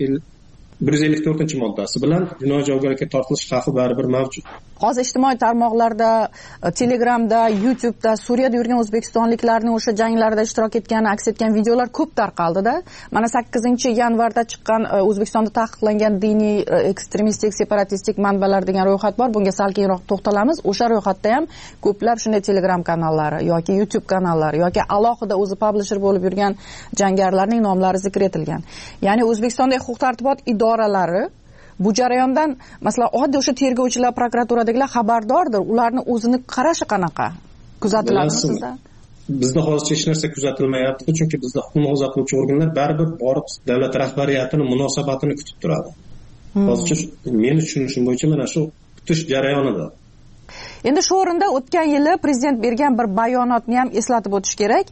154-moddasi bilan jinoiy javobgarlikka tortilish xavfi baribir mavjud. Hozir ijtimoiy tarmoqlarda, Telegramda, YouTube'da Suriyada yurgan o'zbekistonliklarning o'sha janglarda ishtirok etgani aks etgan videolar ko'p tarqaldi-da. Mana 8-yanvarda chiqqan O'zbekistonda taqiqlangan diniy ekstremistik, separatistik manbalar degan ro'yxat bor. Bunga sal keyinroq to'xtalamiz. O'sha ro'yxatda ham ko'plab shunday Telegram kanallari yoki YouTube kanallari yoki alohida o'zi publisher bo'lib yurgan jangarilarning nomlari zikr etilgan. Ya'ni O'zbekistondagi huquq tartibot idoralari bu jarayondan masalan oddiy o'sha tergovchilar, prokuraturadagilar xabardordir. Ularni o'zini qarashi qanaqa? Kuzatiladimi sizda? Bizda hozircha hech narsa kuzatilmayapti, chunki bizda huquqni himoya qiluvchi organlar baribir borib davlat rahbariyatining munosabatini kutib turadi. Hozircha meni tushunishim bo'yicha mana shu kutish jarayonida. Endi shu o'rinda o'tgan yili prezident bergan bir bayonotni ham eslatib o'tish kerak.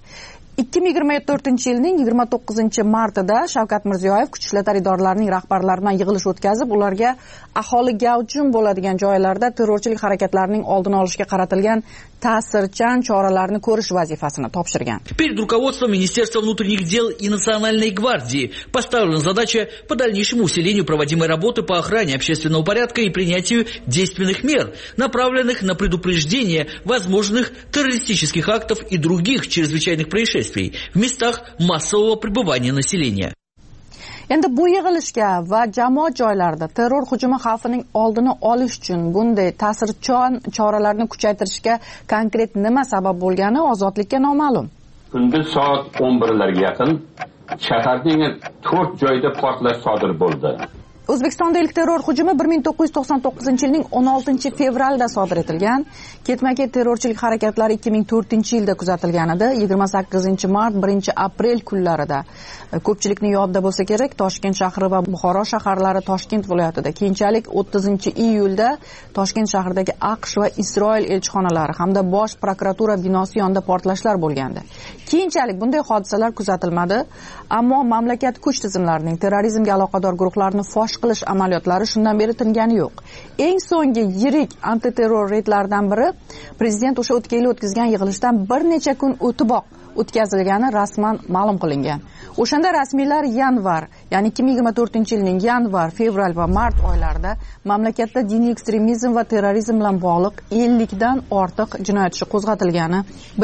2024-yilning 29-martida Shavkat Mirziyoyev kuch ishlatma idoralarining rahbarlari bilan yig'ilish o'tkazib, ularga aholi gavjum bo'ladigan joylarda terrorchilik harakatlarining oldini olishga qaratilgan ta'sirchan choralarni ko'rish vazifasini topshirgan. Перед руководством Министерства внутренних дел и Национальной гвардии поставлена задача по дальнейшему усилению проводимой работы по охране общественного порядка и принятию действенных мер, направленных на предупреждение возможных террористических актов и других чрезвычайных происшествий в местах массового пребывания населения. Endi bu yig'ilishga va jamoat joylarida terror hujumi xavfining oldini olish uchun bunday ta'sirchan choralarni kuchaytirishga konkret nima sabab bo'lgani ozodlikka noma'lum. Kunduz soat 11larga yaqin shaharning 4 joyda portlash sodir bo'ldi. O'zbekistonda ilk terror hujumi 1999-yilning 16-fevralda sodir etilgan. Ketma-ket terrorchilik harakatlari 2004-yilda kuzatilgan edi. 28-mart, 1-aprel kunlarida ko'pchilikning yodida bo'lsa kerak, Toshkent shahri va Buxoro shaharlari Toshkent viloyatida, keyinchalik 30-iyulda Toshkent shahridagi AQSh va Isroil elchixonalari hamda bosh prokuratura binosi yonida portlashlar bo'lgandi. Keyinchalik bunday hodisalar kuzatilmadi, ammo mamlakat kuch tizimlarining terrorizmga aloqador guruhlarni fosh qilish amaliyotlari shundan beri tingani yo'q. Eng so'nggi yirik antiterror reydlaridan biri prezident o'sha o'tgan yil o'tkazgan yig'ilishdan bir necha kun o'tiboq o'tkazilgani rasman ma'lum qilingan. O'shanda rasmiylar yanvar, ya'ni 2024-yilning yanvar, fevral va mart oylarida mamlakatda diniy ekstremizm va terrorizm bilan bog'liq 50 dan ortiq jinoyat ishi qo'zg'atilgani,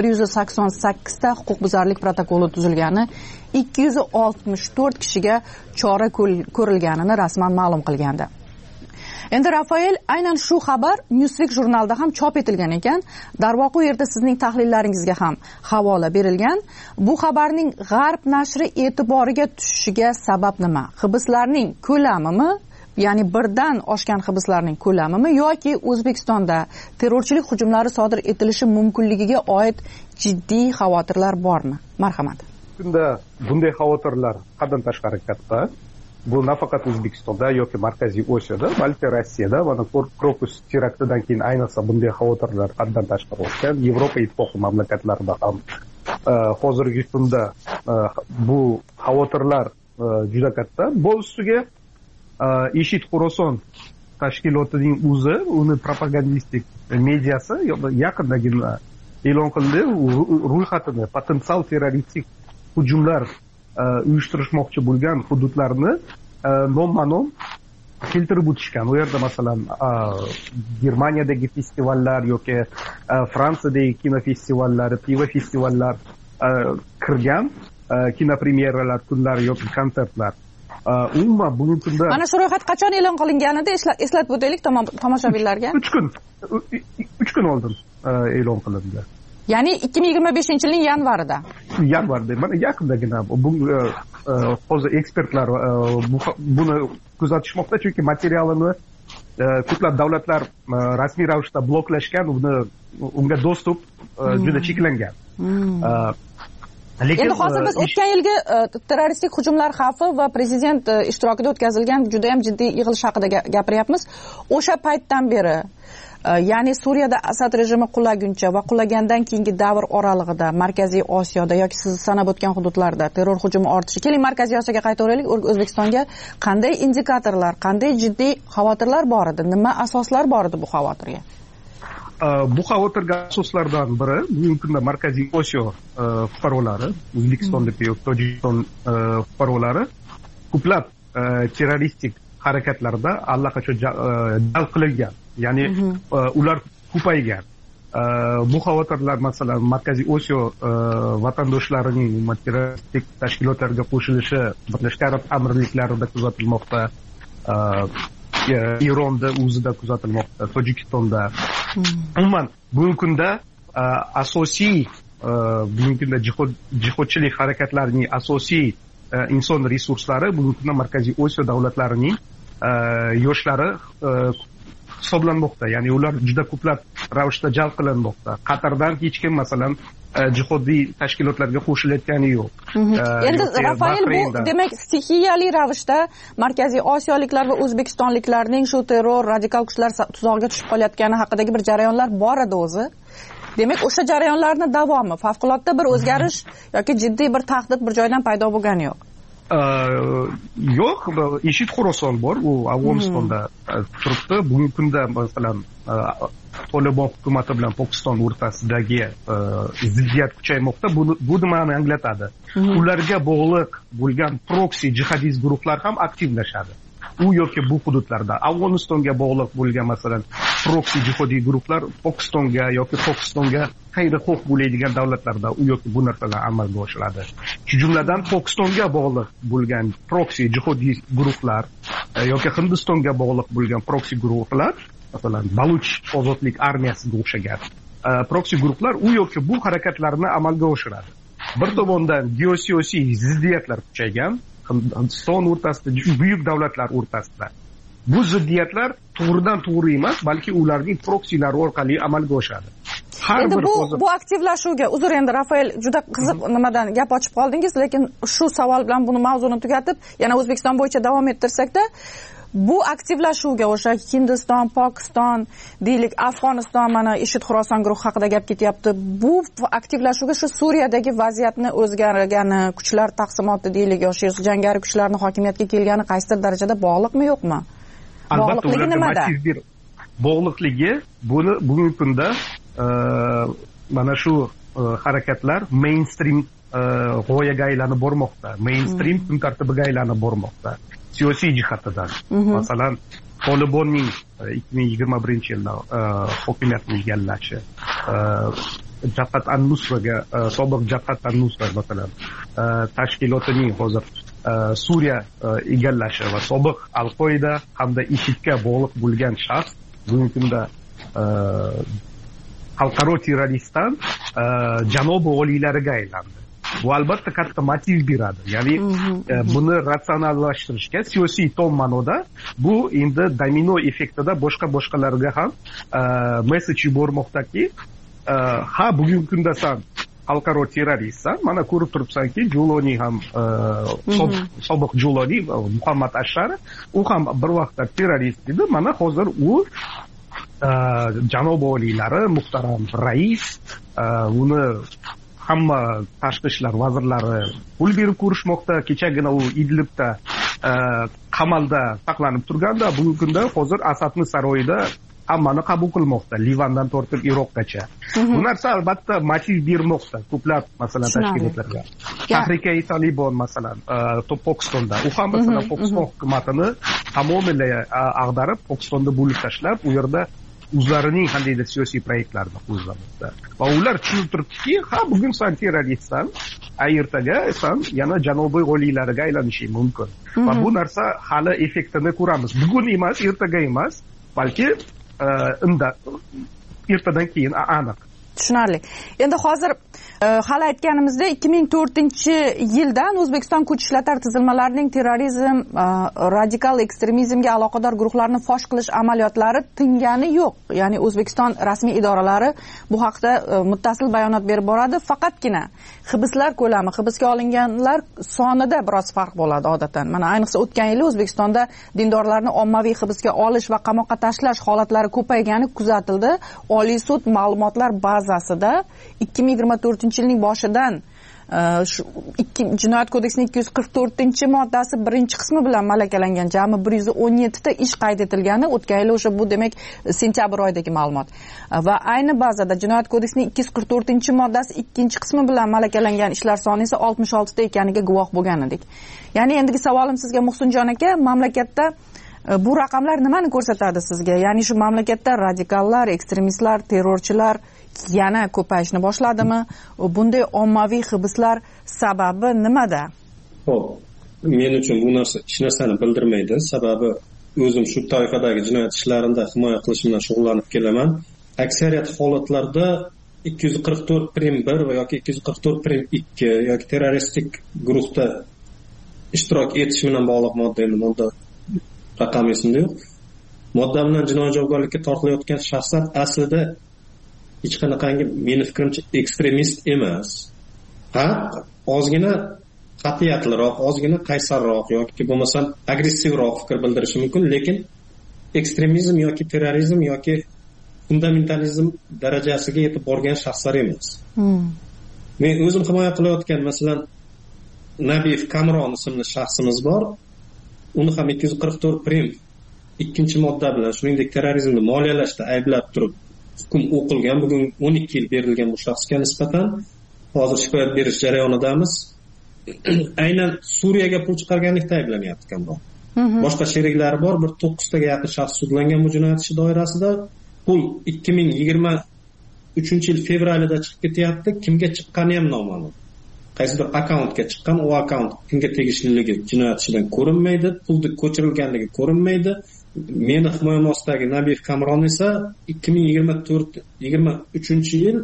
188 ta huquqbuzarlik protokoli tuzilgani, 264 kishiga chora ko'rilganini rasman ma'lum qilgandi. Endi Rafael aynan shu xabar Newsweek jurnalida ham chop etilgan ekan. Darvoqe u yerda sizning tahlillaringizga ham havola berilgan. Bu xabarning G'arb nashri e'tiboriga tushishiga sabab nima? Hibslarning ko'lamimi, ya'ni birdan oshgan hibslarning ko'lamimi yoki O'zbekistonda terrorchilik hujumlari sodir etilishi mumkinligiga oid jiddiy xavotirlar bormi? Marhamat. Bunda bunday xavotirlar haddan tashqari katta. Bu nafaqat O'zbekistonda yoki Markaziy Osiyoda, balki Rossiyada mana Krokus teraktidan keyin ayniqsa bunday xavotirlar haddan tashqari o'tgan. Yevropa ittifoqi mamlakatlarida ham hozirgi kunda bu xavotirlar juda katta. Bu ustiga IShID Xorason tashkilotining o'zi, uni propagandistik mediasi yaqindagina e'lon qildi, ro'yxatini potensial terroristik hujumlar uyushtirishmoqchi bo'lgan hududlarni nomma-nom keltirib o'tishgan. U yerda masalan Germaniyadagi festivallar yoki Fransiyadagi kinofestivallar, pivo festivallar kirgan, kinopremyeralar kunlari yoki konsertlar. Umuman bugungi kunda mana shu ro'yxat qachon e'lon qilinganida eslatib o'taylik tomoshabinlarga. 3 kun oldin e'lon qilindi. Ya'ni 2025-yilning yanvarida. Yanvarda, mana yaqindagina hozir ekspertlar buni kuzatishmoqda, chunki materialini ko'plab davlatlar rasmiy ravishda bloklashgan, unga dostуп juda cheklangan. Lekin hozir biz o'tgan yilgi terroristik hujumlar xavfi va prezident ishtirokida o'tkazilgan juda ham jiddiy yig'ilish haqida gapiryapmiz. O'sha paytdan beri, ya'ni Suriyada Asad rejimi qulaguncha va qulagandan keyingi davr oralig'ida Markaziy Osiyoda yoki siz sanab o'tgan hududlarda terror hujumi ortishi. Keling, Markaziy Osiyoga qaytaveraylik. O'zbekistonga qanday indikatorlar, qanday jiddiy xavotirlar bor edi? Nima asoslar bor edi bu xavotirga? Bu xavotirga asoslardan biri bugungi kunda Markaziy Osiyo fuqarolari, O'zbekistondagi yoki Tojikiston fuqarolari ko'plab terroristik harakatlarda allaqachon jalb qilingan, ya'ni ular ko'paygan. Bu xavotirlar masalan Markaziy Osiyo vatandoshlarining terroristik tashkilotlarga qo'shilishi Birlashgan Arab Amirliklarida kuzatilmoqda, Eronda o'zida kuzatilmoqda, Tojikistonda. Umuman bugungi kunda asosiy bugungi kunda jihodchilik harakatlarining asosiy inson resurslari bugungi kunda Markaziy Osiyo davlatlarining yoshlari hisoblanmoqda, ya'ni ular juda ko'plab ravishda jalb qilinmoqda. Qatardan hech kim masalan jihodiy tashkilotlarga qo'shilayotgani yo'q. Endi Rafael, bu demak stixiyali ravishda Markaziy Osiyoliklar va O'zbekistonliklarning shu terror radikal kuchlar tuzog'iga tushib qolayotgani haqidagi bir jarayonlar bor edi o'zi. Demak, o'sha jarayonlarning davomi, favqulodda bir o'zgarish yoki jiddiy bir tahdid bir joydan paydo bo'lgani yo'q. Yo'q, IShID Xorason bor, u Afg'onistonda turibdi. Bugungi kunda masalan Tolibon hukumati bilan Pokiston o'rtasidagi ziddiyat kuchaymoqda. Bu nimani anglatadi? Ularga bog'liq bo'lgan proksi jihadist guruhlar ham aktivlashadi. U yoki bu hududlarda Afg'onistonga bog'liq bo'lgan masalan proksi jihodiy guruhlar Pokistonga yoki Pokistonga xayrixoh bo'ladigan davlatlarda u yoki bu narsalar amalga oshiriladi. Shu jumladan Pokistonga bog'liq bo'lgan proksi jihodiy guruhlar yoki Hindistonga bog'liq bo'lgan proksi guruhlar, masalan Baluch ozodlik armiyasiga o'xshagan proksi guruhlar u yoki bu harakatlarni amalga oshiradi. Bir tomondan geosiyosiy ziddiyatlar kuchaygan Hindiston o'rtasida, buyuk davlatlar o'rtasida. Bu ziddiyatlar to'g'ridan to'g'ri emas, balki ularning proksilari orqali amalga oshadi. Endi bu aktivlashuvga, uzr endi Rafael, juda qiziq nimadan gap ochib qoldingiz, lekin shu savol bilan buni mavzuni tugatib, yana O'zbekiston bo'yicha davom ettirsakda, bu aktivlashuvga o'sha Hindiston, Pokiston, deylik Afg'oniston, mana IShID Xorason guruhi haqida gap ketyapti. Bu aktivlashuvga shu Suriyadagi vaziyatni o'zgargani, kuchlar taqsimoti deylik, yoki jangari kuchlarning hokimiyatga kelgani qaysidir darajada bog'liqmi, yo'qmi? Albatta, ularda massiv bir bog'liqligi, buni bugungi kunda mana shu harakatlar mainstream g'oyaga aylanib bormoqda, mainstream kun tartibiga aylanib bormoqda. Siyosiy jihatdan. Masalan, Tolibonning 2021-yilda hokimiyatni egallashi, Jabhat an-Nusraga, sobiq Jabhat an-Nusra masalan, tashkilotining hozir Suriya egallashi va sobiq Al-Qoida hamda IShIDga bog'liq bo'lgan shaxs bugungi kunda xalqaro terroristdan janobi oliylariga aylandi. Bu albatta katta motiv beradi. Ya'ni buni ratsionallashtirishga siyosiy tom ma'noda bu endi domino effektida boshqalarga ham messej yubormoqdaki, ha bugungi kunda san xalqaro terroristsan, mana ko'rib turibsanki, Juloni ham sobiq Juloni Muhammad Ashari, u ham bir vaqtda terrorist edi. Mana hozir u janob oliylari, muhtaram rais, uni hamma tashqi ishlar vazirlari pul berib ko'rishmoqda. Kechagina u Idlibda qamalda saqlanib turganda, bugungi kunda hozir Asadning saroyida hammani qabul qilmoqda, Livandan tortib Iroqgacha. Bu narsa albatta motiv bermoqda ko'plab masalan tashkilotlarga. Tahrika-i Tolibon masalan Pokistonda, u ham masalan Pokiston hukumatini tamomila ag'darib, Pokistonda bo'lib tashlab, u yerda o'zlarining qandaydir siyosiy proyektlarni qo'zg'amoqda. Va ular tushunib turibdiki, ha bugun san terroristsan, ertaga san yana janubiy oliylariga aylanishing mumkin. Va bu narsa hali effektini ko'ramiz. Bugun emas, ertaga emas, balki ertadan keyin aniq. Tushunarli. Endi hozir hali aytganimizda 2004-yildan O'zbekiston kuch ishlatar tizilmalarining terrorizm, radikal ekstremizmga aloqador guruhlarni fosh qilish amaliyotlari tingani yo'q. Ya'ni O'zbekiston rasmiy idoralari bu haqda muttasil bayonot berib boradi. Faqatgina hibslar ko'lami, hibsga olinganlar sonida biroz farq bo'ladi odatdan. Mana ayniqsa o'tgan yili O'zbekistonda dindorlarni ommaviy hibsga olish va qamoqqa tashlash holatlari ko'paygani kuzatildi. Oliy sud ma'lumotlar bazasida 2024-yilning boshidan Jinoyat kodeksining 244-moddasi birinchi qismi bilan malakalangan jami 117 ta ish qayd etilgani o'tgan yil, o'sha bu demak sentyabr oyidagi ma'lumot. Va ayni bazada Jinoyat kodeksining 244-moddasi ikkinchi qismi bilan malakalangan ishlar soni esa 66 ta ekaniga guvoh bo'lgan edik. Ya'ni endigi savolim sizga, Muhsinjon aka, mamlakatda bu raqamlar nimani ko'rsatadi sizga? Ya'ni shu mamlakatda radikallar, ekstremistlar, terrorchilar yana ko'payishni boshladimi? Bunday ommaviy hibslar sababi nimada? Xo'p, men uchun bu narsa hech narsani bildirmaydi. Sababi o'zim shu toifadagi jinoyat ishlarida himoya qilish bilan shug'ullanib kelaman. Aksariyat holatlarda 244.1 va yoki 244.2 yoki terroristik guruhda ishtirok etish bilan bog'liq modda, endi unda raqam esimda yo'q. Modda bilan jinoiy javobgarlikka tortilayotgan shaxslar aslida hech qanaqangi meni fikrimcha ekstremist emas. Ozgina qat'iyatliroq, ozgina qaysarroq yoki bo'lmasam agressivroq fikr bildirishi mumkin, lekin ekstremizm yoki terrorizm yoki fundamentalizm darajasiga yetib borgan shaxslar emas. Men o'zim himoya qilayotgan, masalan, Nabiyev Kamron ismli shaxsimiz bor. Uni ham 244 prim 2-modda bilan, shuningdek terrorizmni moliyalashda ayblab turib hukm o'qilgan. Bugun 12 yil berilgan bu shaxsga nisbatan hozir shikoyat berish jarayonidamiz. Aynan Suriyaga pul chiqarganlikda ayblanyapti Kamron. Boshqa sheriklari bor, bir 9 taga yaqin shaxs sudlangan bu jinoyat ishi doirasida. Pul 2023 yil fevralida chiqib ketyapti. Kimga chiqqani ham noma'lum. Qaysidir akkauntga chiqqan, u akkaunt kimga tegishliligi jinoyat ishidan ko'rinmaydi, pulni ko'chirilganligi ko'rinmaydi. Meni himoyam ostidagi Nabiyev Kamron esa 2023 yil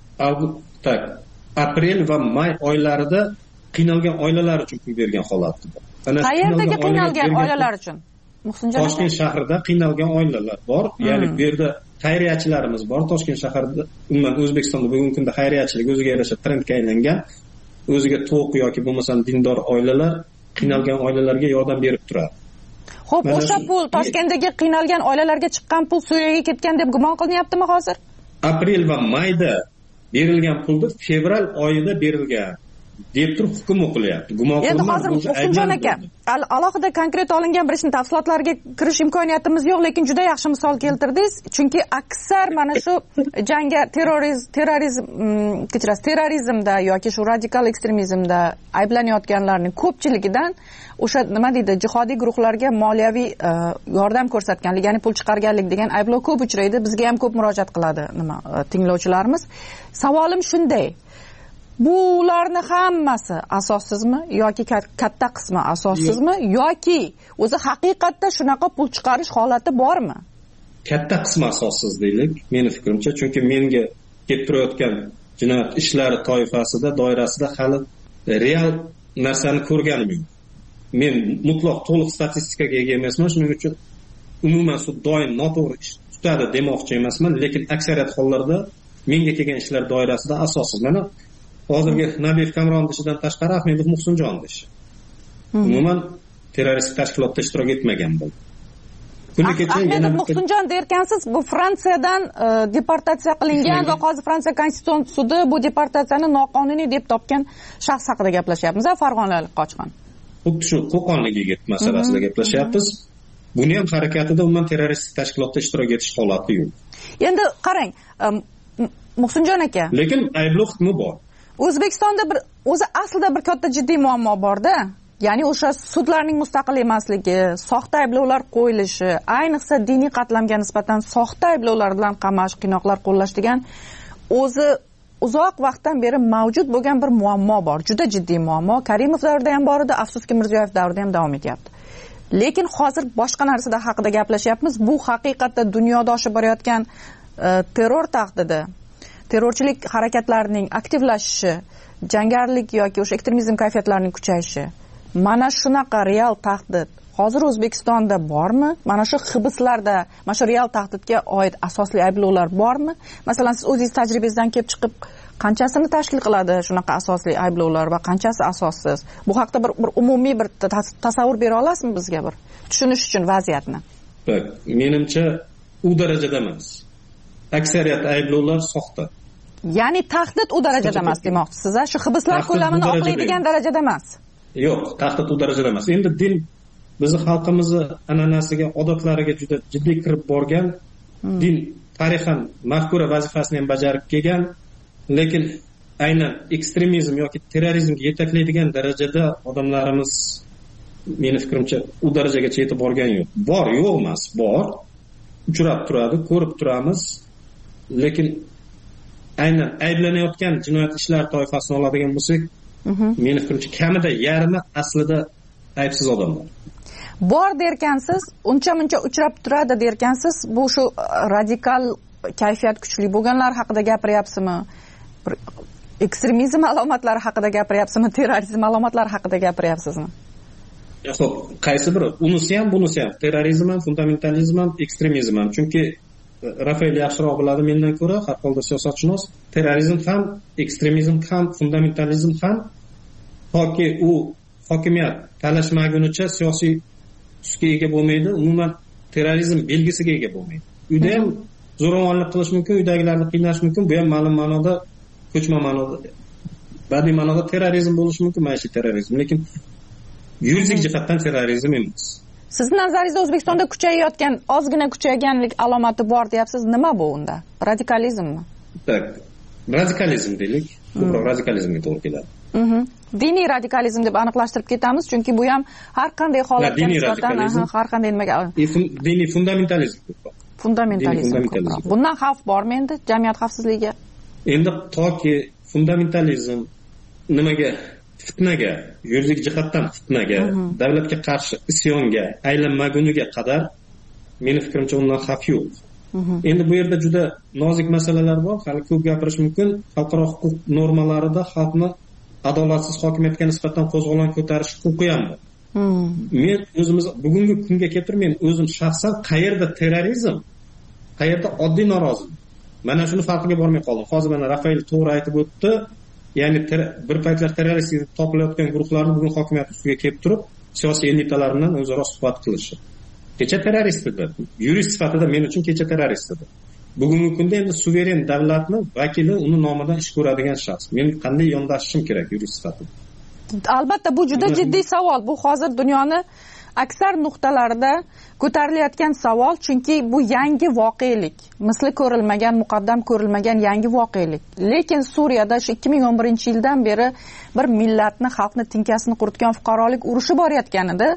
aprel va may oylarida qiynalgan oilalar uchun pul bergan holatda. Qayerdagi qiynalgan oilalar uchun? Toshkent shahrida qiynalgan oilalar bor. Ya'ni bu yerda xayriyachilarimiz bor. Toshkent shahrida, umuman O'zbekistonda bugungi kunda xayriyachilik o'ziga yarasha trendga aylangan. O'ziga to'q yoki bo'lmasam dindor oilalar qiynalgan oilalarga yordam berib turadi. Xo'p, o'sha pul Toshkentdagi qiynalgan oilalarga chiqqan pul Suriyaga ketgan deb gumon qilinyaptimi hozir? Aprel va mayda berilgan pulni fevral oyida berilgan deb turib hukm o'qilyapti. Gumon qilinadi. Endi hozir Muhsinjon aka, alohida konkret olingan bir ishning tafsilotlariga kirish imkoniyatimiz yo'q, lekin juda yaxshi misol keltirdingiz. Chunki aksar mana shu jangga terrorizmda yoki shu radikal ekstremizmda ayblanayotganlarning ko'pchiligidan o'sha nima deydi, jihodiy guruhlarga moliyaviy yordam ko'rsatganlik, ya'ni pul chiqarganlik degan ayblov ko'p uchraydi. Bizga ham ko'p murojaat qiladi tinglovchilarimiz. Savolim shunday: bularni hammasi asossizmi yoki katta qismi asossizmi yoki o'zi haqiqatda shunaqa pul chiqarish holati bormi? Katta qismi asossiz deylik, meni fikrimcha, chunki menga kelib turayotgan jinoyat ishlari toifasida, doirasida hali real narsani ko'rganim yo'q. Men mutlaq to'liq statistikaga ega emasman, shuning uchun umuman sud doim noto'g'ri ish tutadi demoqchi emasman, lekin aksariyat hollarda menga kelgan ishlar doirasida asossiz. Mana hozirgi Nabiyev Kamron ishidan tashqari Ahmedov Muhsinjon ishi. Umuman terroristik tashkilotda ishtirok etmagan bo'ldi. Kuni kecha Ahmedov Muhsinjon derkansiz, bu Fransiyadan deportatsiya qilingan va hozir Fransiya konstitutsiyon sudi bu deportatsiyani noqonuniy deb topgan shaxs haqida gaplashyapmiz, farg'onalik qochqin. Xuddi shu Qo'qonlik yigit masalasida gaplashyapmiz. Buni ham harakatida umuman terroristik tashkilotda ishtirok etish holati yo'q. Endi qarang, Muhsinjon aka. Lekin ayblov hukmi bor. O'zbekistonda o'zi aslida bir katta jiddiy muammo bor-da. Ya'ni o'sha sudlarning mustaqil emasligi, soxta ayblovlar qo'yilishi, ayniqsa diniy qatlamga nisbatan soxta ayblovlar bilan qamash, qiynoqlar qo'llash degan o'zi uzoq vaqtdan beri mavjud bo'lgan bir muammo bor. Juda jiddiy muammo. Karimov davrida ham bor edi, afsuski Mirziyoyev davrida ham davom etyapti. Lekin hozir boshqa narsada haqida gaplashyapmiz. Bu haqiqatda dunyoda oshib borayotgan terror tahdidi, terrorchilik harakatlarining aktivlashishi, jangarilik yoki o'sha ekstremizm kayfiyatlarining kuchayishi. Mana shunaqa real tahdid hozir O'zbekistonda bormi? Mana shu hibslarda, mana shu real tahdidga oid asosli ayblovlar bormi? Masalan, siz o'zingiz tajribangizdan kelib chiqib, qanchasini tashkil qiladi shunaqa asosli ayblovlar va qanchasi asossiz? Bu haqda bir umumiy bir tasavvur bera olasizmi bizga bir tushunish uchun vaziyatni? Menimcha u darajada emas. Aksariyat ayblovlar soxta. Ya'ni tahdid u darajada emas demoqchisiz, shu hibslar ko'lamini oqlaydigan darajada emas. Yo'q, tahdid u darajada emas. Endi din bizni xalqimizni an'anasiga, odatlariga juda jiddiy kirib borgan, din tarixan mafkura vazifasini ham bajarib kelgan, lekin aynan ekstremizm yoki terrorizmga yetaklaydigan darajada odamlarimiz meni fikrimcha u darajagacha yetib borgan yo'q. Bor, yo'q emas, bor. Uchrab turadi, ko'rib turamiz, lekin aynan ayblanayotgan jinoyat ishlari toifasini oladigan bo'lsak, meni fikrimcha kamida yarmi aslida aybsiz odamlar. Bor derkansiz, uncha-muncha uchrab turadi derkansiz, bu shu radikal kayfiyat kuchli bo'lganlar haqida gapiryapsizmi? Ekstremizm alomatlari haqida gapiryapsizmi? Terrorizm alomatlari haqida gapiryapsizmi? Xo'p, qaysi biri? Unisi ham, bunisi ham. Terrorizm ham, fundamentalizm ham, ekstremizm ham. Chunki Rafael yaxshiroq biladi mendan ko'ra, har holda siyosatshunos. Terrorizm ham, ekstremizm ham, fundamentalizm ham toki u hokimiyat talashmagunicha siyosiy tusga ega bo'lmaydi, umuman terrorizm belgisiga ega bo'lmaydi. Uyda ham zo'ravonlik qilish mumkin, uydagilarni qiynash mumkin, bu ham ma'lum ma'noda ko'chma ma'noda badiiy ma'noda terrorizm bo'lishi mumkin, maishiy terrorizm, lekin yuridik jihatdan terrorizm emas. Sizni nazaringizda O'zbekistonda kuchayayotgan, ozgina kuchayganlik alomati bor deyapsiz. Nima bu unda? Radikalizmmi? Tak, radikalizm deylik. Ko'proq radikalizmga to'g'ri keladi. Diniy radikalizm deb aniqlashtirib ketamiz, chunki bu ham har qanday holatga nisbatan har qanday nimaga diniy fundamentalizm ko'proq. Fundamentalizm ko'proq. Bundan xavf bormi endi jamiyat xavfsizligiga? Endi toki fundamentalizm nimaga, fitnaga, yuridik jihatdan fitnaga, davlatga qarshi isyonga aylanmaguniga qadar meni fikrimcha undan xavf yo'q. Endi bu yerda juda nozik masalalar bor, hali ko'p gapirish mumkin. Xalqaro huquq normalarida xalqni adolatsiz hokimiyatga nisbatan qo'zg'olon ko'tarish huquqi ham bor. Men o'zimiz bugungi kunga keltirib, men o'zim shaxsan qayerda terrorizm, qayerda oddiy norozilik. Mana shuni farqiga bormay qoldim. Hozir mana Rafael to'g'ri aytib o'tdi. Ya'ni bir paytlar terrorist deb topilayotgan guruhlarni bugun hokimiyat ustiga kelib turib, siyosiy elitalar bilan o'zaro suhbat qilishi. Kecha terrorist edi. Yurist sifatida men uchun kecha terrorist edi. Bugungi kunda endi suveren davlatni vakili uni nomidan ish ko'radigan shaxs. Men qanday yondashishim kerak yurist sifatida? Albatta bu juda jiddiy savol. Bu hozir dunyoni aksar nuqtalarida ko'tarilayotgan savol, chunki bu yangi voqelik. Misli ko'rilmagan, muqaddam ko'rilmagan yangi voqelik. Lekin Suriyada 2011-yildan beri bir millatni, xalqni tinkasini quritgan fuqarolik urushi borayotganida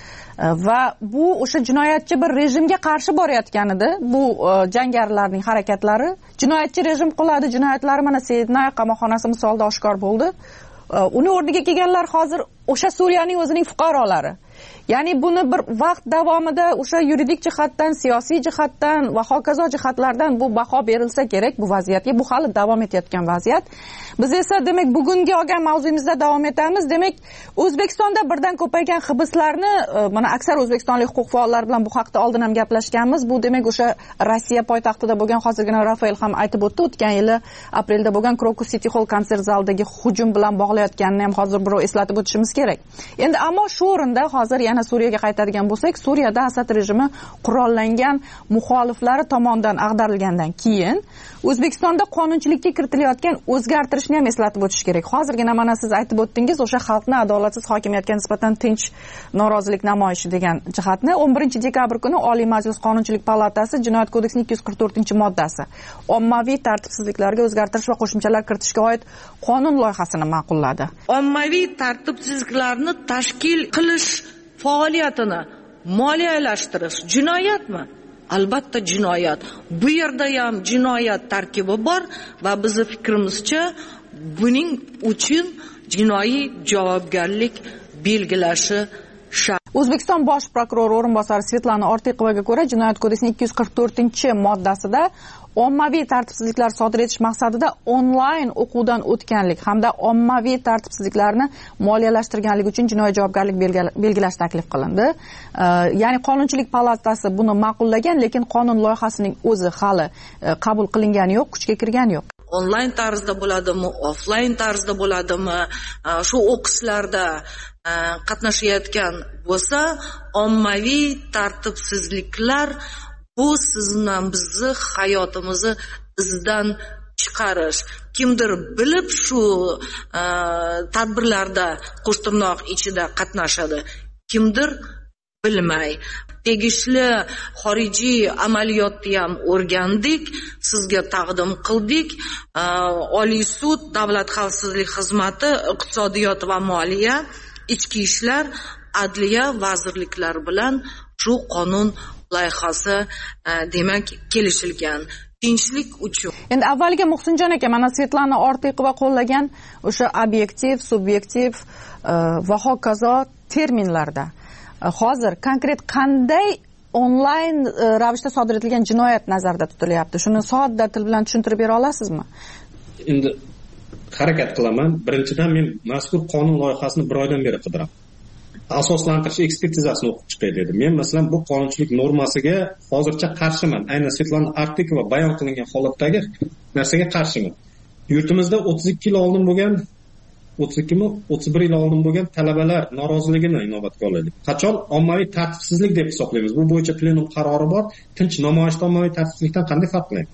va bu o'sha jinoyatchi bir rejimga qarshi borayotganida, bu jangarilarning harakatlari, jinoyatchi rejim qiladi, jinoyatlari mana Sidnay qamoqxonasi misolida oshkor bo'ldi. Uni o'rniga kelganlar hozir o'sha Suriyaning o'zining fuqarolari. Ya'ni buni bir vaqt davomida o'sha yuridik jihatdan, siyosiy jihatdan va hokazo jihatlardan bu baho berilsa kerak bu vaziyatga. Bu hali davom etayotgan vaziyat. Biz esa demak bugungi olgan mavzumizda davom etamiz. Demak, O'zbekistonda birdan ko'paygan hibslarni, mana aksar o'zbekistonlik huquq faollari bilan bu haqda oldin ham gaplashganmiz. Bu demak o'sha Rossiya poytaxtida bo'lgan, hozirgina Rafael ham aytib o'tdi, o'tgan yili aprelda bo'lgan Krokus City Hall konsert zalidagi hujum bilan bog'layotganini ham hozir birov eslatib o'tishimiz kerak. Endi ammo shu o'rinda hozir yana Suriyaga qaytadigan bo'lsak, Suriyada Asad rejimi qurollangan muxoliflari tomonidan ag'darilgandan keyin O'zbekistonda qonunchilikka kiritilayotgan o'zgartirishni ham eslatib o'tish kerak. Hozirgina mana siz aytib o'tdingiz, o'sha xalqni adolatsiz hokimiyatga nisbatan tinch norozilik namoyishi degan jihatni 11-dekabr kuni Oliy Majlis Qonunchilik palatasi Jinoyat kodeksining 244-moddasi ommaviy tartibsizliklarga o'zgartirish va qo'shimchalar kiritishga oid qonun loyihasini ma'qulladi. Ommaviy tartibsizliklarni tashkil qilish faoliyatini moliyalashtirish jinoyatmi? Albatta jinoyat. Bu yerda ham jinoyat tarkibi bor va bizning fikrimizcha buning uchun jinoiy javobgarlik belgilashi shart. O'zbekiston bosh prokurori o'rinbosari Svetlana Ortiqovaga ko'ra, Jinoyat kodeksining 244-moddasida ommaviy tartibsizliklar sodir etish maqsadida onlayn o'quvdan o'tganlik hamda ommaviy tartibsizliklarni moliyalashtirganlik uchun jinoiy javobgarlik belgilash taklif qilindi. Ya'ni Qonunchilik palatasi buni ma'qullagan, lekin qonun loyihasining o'zi hali qabul qilingani yo'q, kuchga kirgani yo'q. Onlayn tarzda bo'ladimi, offlayn tarzda bo'ladimi, shu o'qishlarda qatnashayotgan bo'lsa, ommaviy tartibsizliklar bu sizni bizni hayotimizni izdan chiqarish. Kimdir bilib shu tadbirlarda qo'shtirnoq ichida qatnashadi, kimdir bilmay. Tegishli xorijiy amaliyotni ham o'rgandik, sizga taqdim qildik. Oliy sud, Davlat xavfsizlik xizmati, iqtisodiyot va moliya, ichki ishlar, adliya vazirliklari bilan shu qonun loyihasi demak kelishilgan. Tinchlik uchun. Endi avvaliga Muhsinjon aka, mana Svetlana Ortiqova qo'llagan o'sha obyektiv, subyektiv va hokazo terminlarda hozir konkret qanday onlayn ravishda sodir etilgan jinoyat nazarda tutilyapti? Shuni sodda til bilan tushuntirib bera olasizmi? Endi harakat qilaman. Birinchidan men mazkur qonun loyihasini bir oydan beri qidiraman. asoslantirish ekspertizasini o'qib chiqay dedi. Men masalan bu qonunchilik normasiga hozircha qarshiman. Aynan Svetlana Artikova bayon qilingan holatdagi narsaga qarshiman. Yurtimizda 32 yil oldin bo'lgan 31 yil oldin bo'lgan talabalar noroziligini inobatga olaylik. Qachon ommaviy tartibsizlik deb hisoblaymiz? Bu bo'yicha plenum qarori bor. Tinch namoyishda ommaviy tartibsizlikdan qanday farqlaymiz?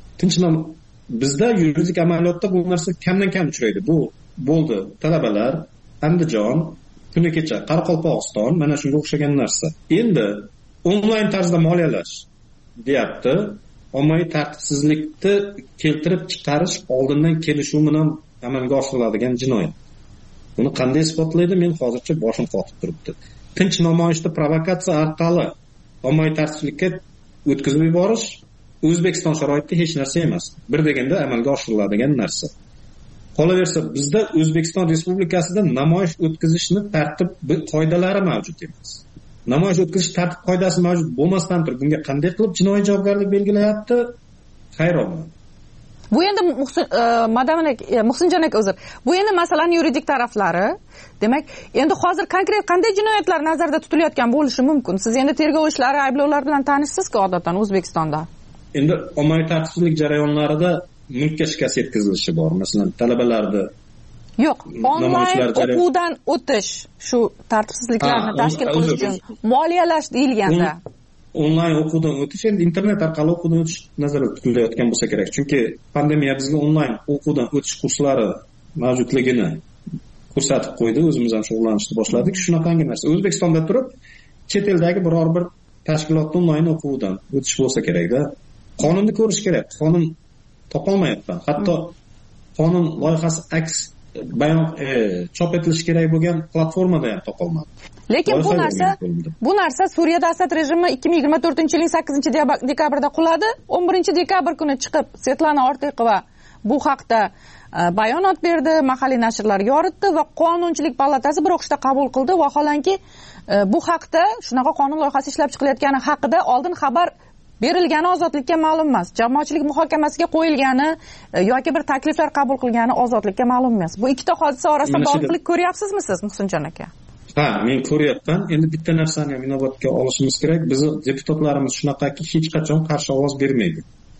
Bizda yuridik amaliyotda bu narsa kamdan kam uchraydi. Bu bo'ldi talabalar, Andijon, kuni kecha Qoraqalpog'iston, mana shunga o'xshagan narsa. Endi onlayn tarzda moliyalash deyapti. Ommaviy tartibsizlikni keltirib chiqarish oldindan kelishuv bilan amalga oshiriladigan jinoyat. Buni qanday isbotlaydi? Men hozircha boshim qotib turibdi. Tinch namoyishda provokatsiya orqali ommaviy tartibsizlikka o'tkazib yuborish O'zbekiston sharoitida hech narsa emas. Bir deganda amalga oshiriladigan narsa. Qolaversa, bizda O'zbekiston Respublikasida namoyish o'tkazishni tartib qoidalari mavjud emas. Namoyish o'tkazish tartib qoidasi mavjud bo'lmasdan turib, bunga qanday qilib jinoiy javobgarlik belgilayapti? Hayronman. Bu endi Muhsinjon aka uzr. Bu endi masalaning yuridik taraflari. Demak, endi hozir konkret qanday jinoyatlar nazarda tutilayotgan bo'lishi mumkin? Siz endi tergov ishlari, ayblovlar bilan tanishsiz-ku odatdan O'zbekistonda. Endi ommaviy tartibsizlik jarayonlarida mulkka shikast yetkazilishi bor. Masalan, talabalarda yo'q, onlayn o'quvdan o'tish shu tartibsizliklarni tashkil qilish uchun moliyalash deyilganda. Onlayn o'quvdan o'tish endi internet orqali o'quvdan o'tish nazarda tutilayotgan bo'lsa kerak. Chunki pandemiya bizga onlayn o'quvdan o'tish kurslari mavjudligini ko'rsatib qo'ydi. O'zimiz ham shug'ullanishni boshladik. Shunaqangi narsa. O'zbekistonda turib, chet eldagi biror bir tashkilotda onlayn o'quvdan o'tish bo'lsa kerak-da. Qonunni ko'rish kerak. Qonun topolmayapman. Hatto qonun loyihasi aks bayon chop etilishi kerak bo'lgan platformada ham topolmadim. Lekin bu narsa Suriyada Asad rejimi 2024-yilning 8-dekabrida quladi. 11-dekabr kuni chiqib Svetlana Artikova bu haqda bayonot berdi, mahalliy nashrlar yoritdi va Qonunchilik palatasi bir o'qishda qabul qildi. Vaholanki bu haqda shunaqa qonun loyihasi ishlab chiqilayotgani haqida oldin xabar berilgani ozodlikka ma'lum emas. Jamoatchilik muhokamasiga qo'yilgani yoki bir takliflar qabul qilgani ozodlikka ma'lum emas. Bu ikkita hodisa orasida bog'liqlik ko'ryapsizmi siz, Muhsinjon aka? Ha, men ko'ryapman. Endi bitta narsani ham inobatga olishimiz kerak. Bizni deputatlarimiz shunaqaki hech qachon qarshi ovoz bermaydi.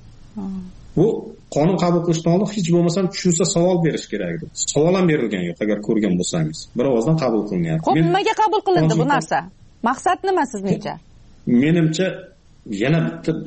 Bu qonun qabul qilishdan oldin hech bo'lmasa tushunsa savol berish kerak edi. Savol ham berilgan yo'q, agar ko'rgan bo'lsangiz. Bir ovozdan qabul qilinyapti. Xo'p, nimaga qabul qilindi bu narsa? Maqsad nima sizningcha? Menimcha yana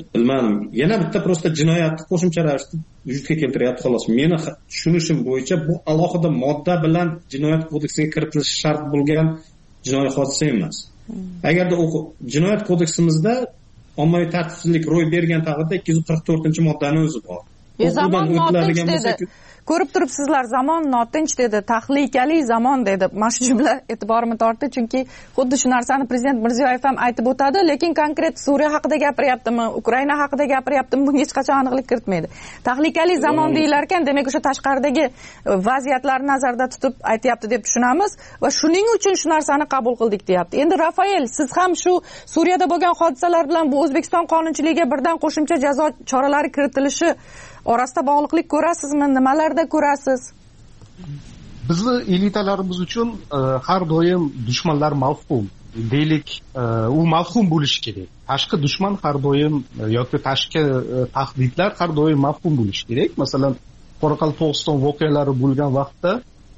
bitta prosta jinoyatni qo'shimcha ravishda vujudga keltiryapti xolos. Meni tushunishim bo'yicha bu alohida modda bilan jinoyat kodeksiga kiritilishi shart bo'lgan jinoiy hodisa emas. Agarda jinoyat kodeksimizda ommaviy tartibsizlik ro'y bergan taqdirda 244-moddani o'zi bor. Zamon notinch dedi. Ko'rib turibsizlar, zamon notinch dedi, tahlikali zamon dedi. Mana shu jumla e'tiborimni tortdi, chunki xuddi shu narsani prezident Mirziyoyev ham aytib o'tadi, lekin konkret Suriya haqida gapiryaptimi, Ukraina haqida gapiryaptimi, bunga hech qachon aniqlik kiritmaydi. Tahlikali zamon deyilar ekan, demak o'sha tashqaridagi vaziyatlarni nazarda tutib aytayapti deb tushunamiz va shuning uchun shu narsani qabul qildik deyapti. Endi Rafael, siz ham shu Suriyada bo'lgan hodisalar bilan bu O'zbekiston qonunchiligiga birdan qo'shimcha jazo choralari kiritilishi orasida bog'liqlik ko'rasizmi? Nimalarda ko'rasiz? Bizni elitalarimiz uchun har doim dushmanlar mavhum. Deylik, u mavhum bo'lishi kerak. Tashqi dushman har doim yoki tashqi tahdidlar har doim mavhum bo'lishi kerak. Masalan, Qoraqalpog'iston voqealari bo'lgan vaqtda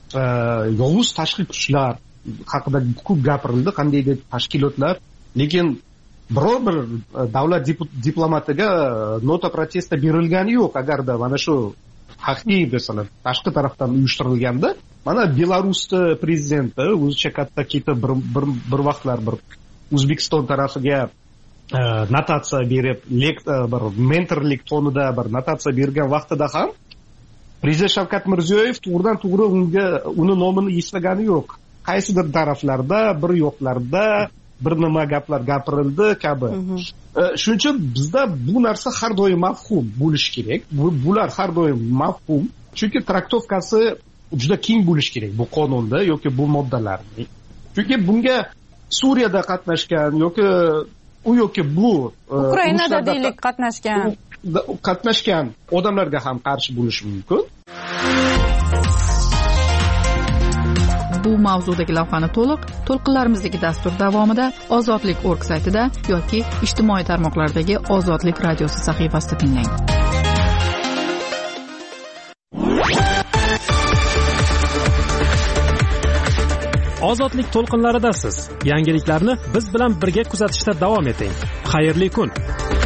yovuz tashqi kuchlar haqida ko'p gapirildi, qandaydir tashkilotlar, lekin biror bir davlat diplomatiga nota protesta berilgani yo'q. Agarda mana shu haqiqiy desalar tashqi tarafdan uyushtirilganda, mana Belarusda prezidenti o'zicha katta ketib bir vaqtlar bir O'zbekiston tarafiga notatsiya berib, bir mentorlik tonida bir notatsiya bergan vaqtida ham prezident Shavkat Mirziyoyev to'g'ridan-to'g'ri uni nomini eslagani yo'q. Qaysidir taraflarda, bir yo'qlarda bir nima gaplar gapirildi kabi. Shuning uchun bizda bu narsa har doim mavhum bo'lishi kerak. Bular har doim mavhum, chunki traktovkasi juda keng bo'lishi kerak bu qonunda yoki bu moddalarning. Chunki bunga Suriyada qatnashgan yoki bu Ukrainada deylik qatnashgan odamlarga ham qarshi bo'lishi mumkin. Bu mavzudagi lavhani to'lqinlarimizdagi dastur davomida ozodlik.org saytida yoki ijtimoiy tarmoqlardagi Ozodlik radiosi sahifasida tinglang. Ozodlik to'lqinlaridasiz. Yangiliklarni biz bilan birga kuzatishda davom eting. Xayrli kun.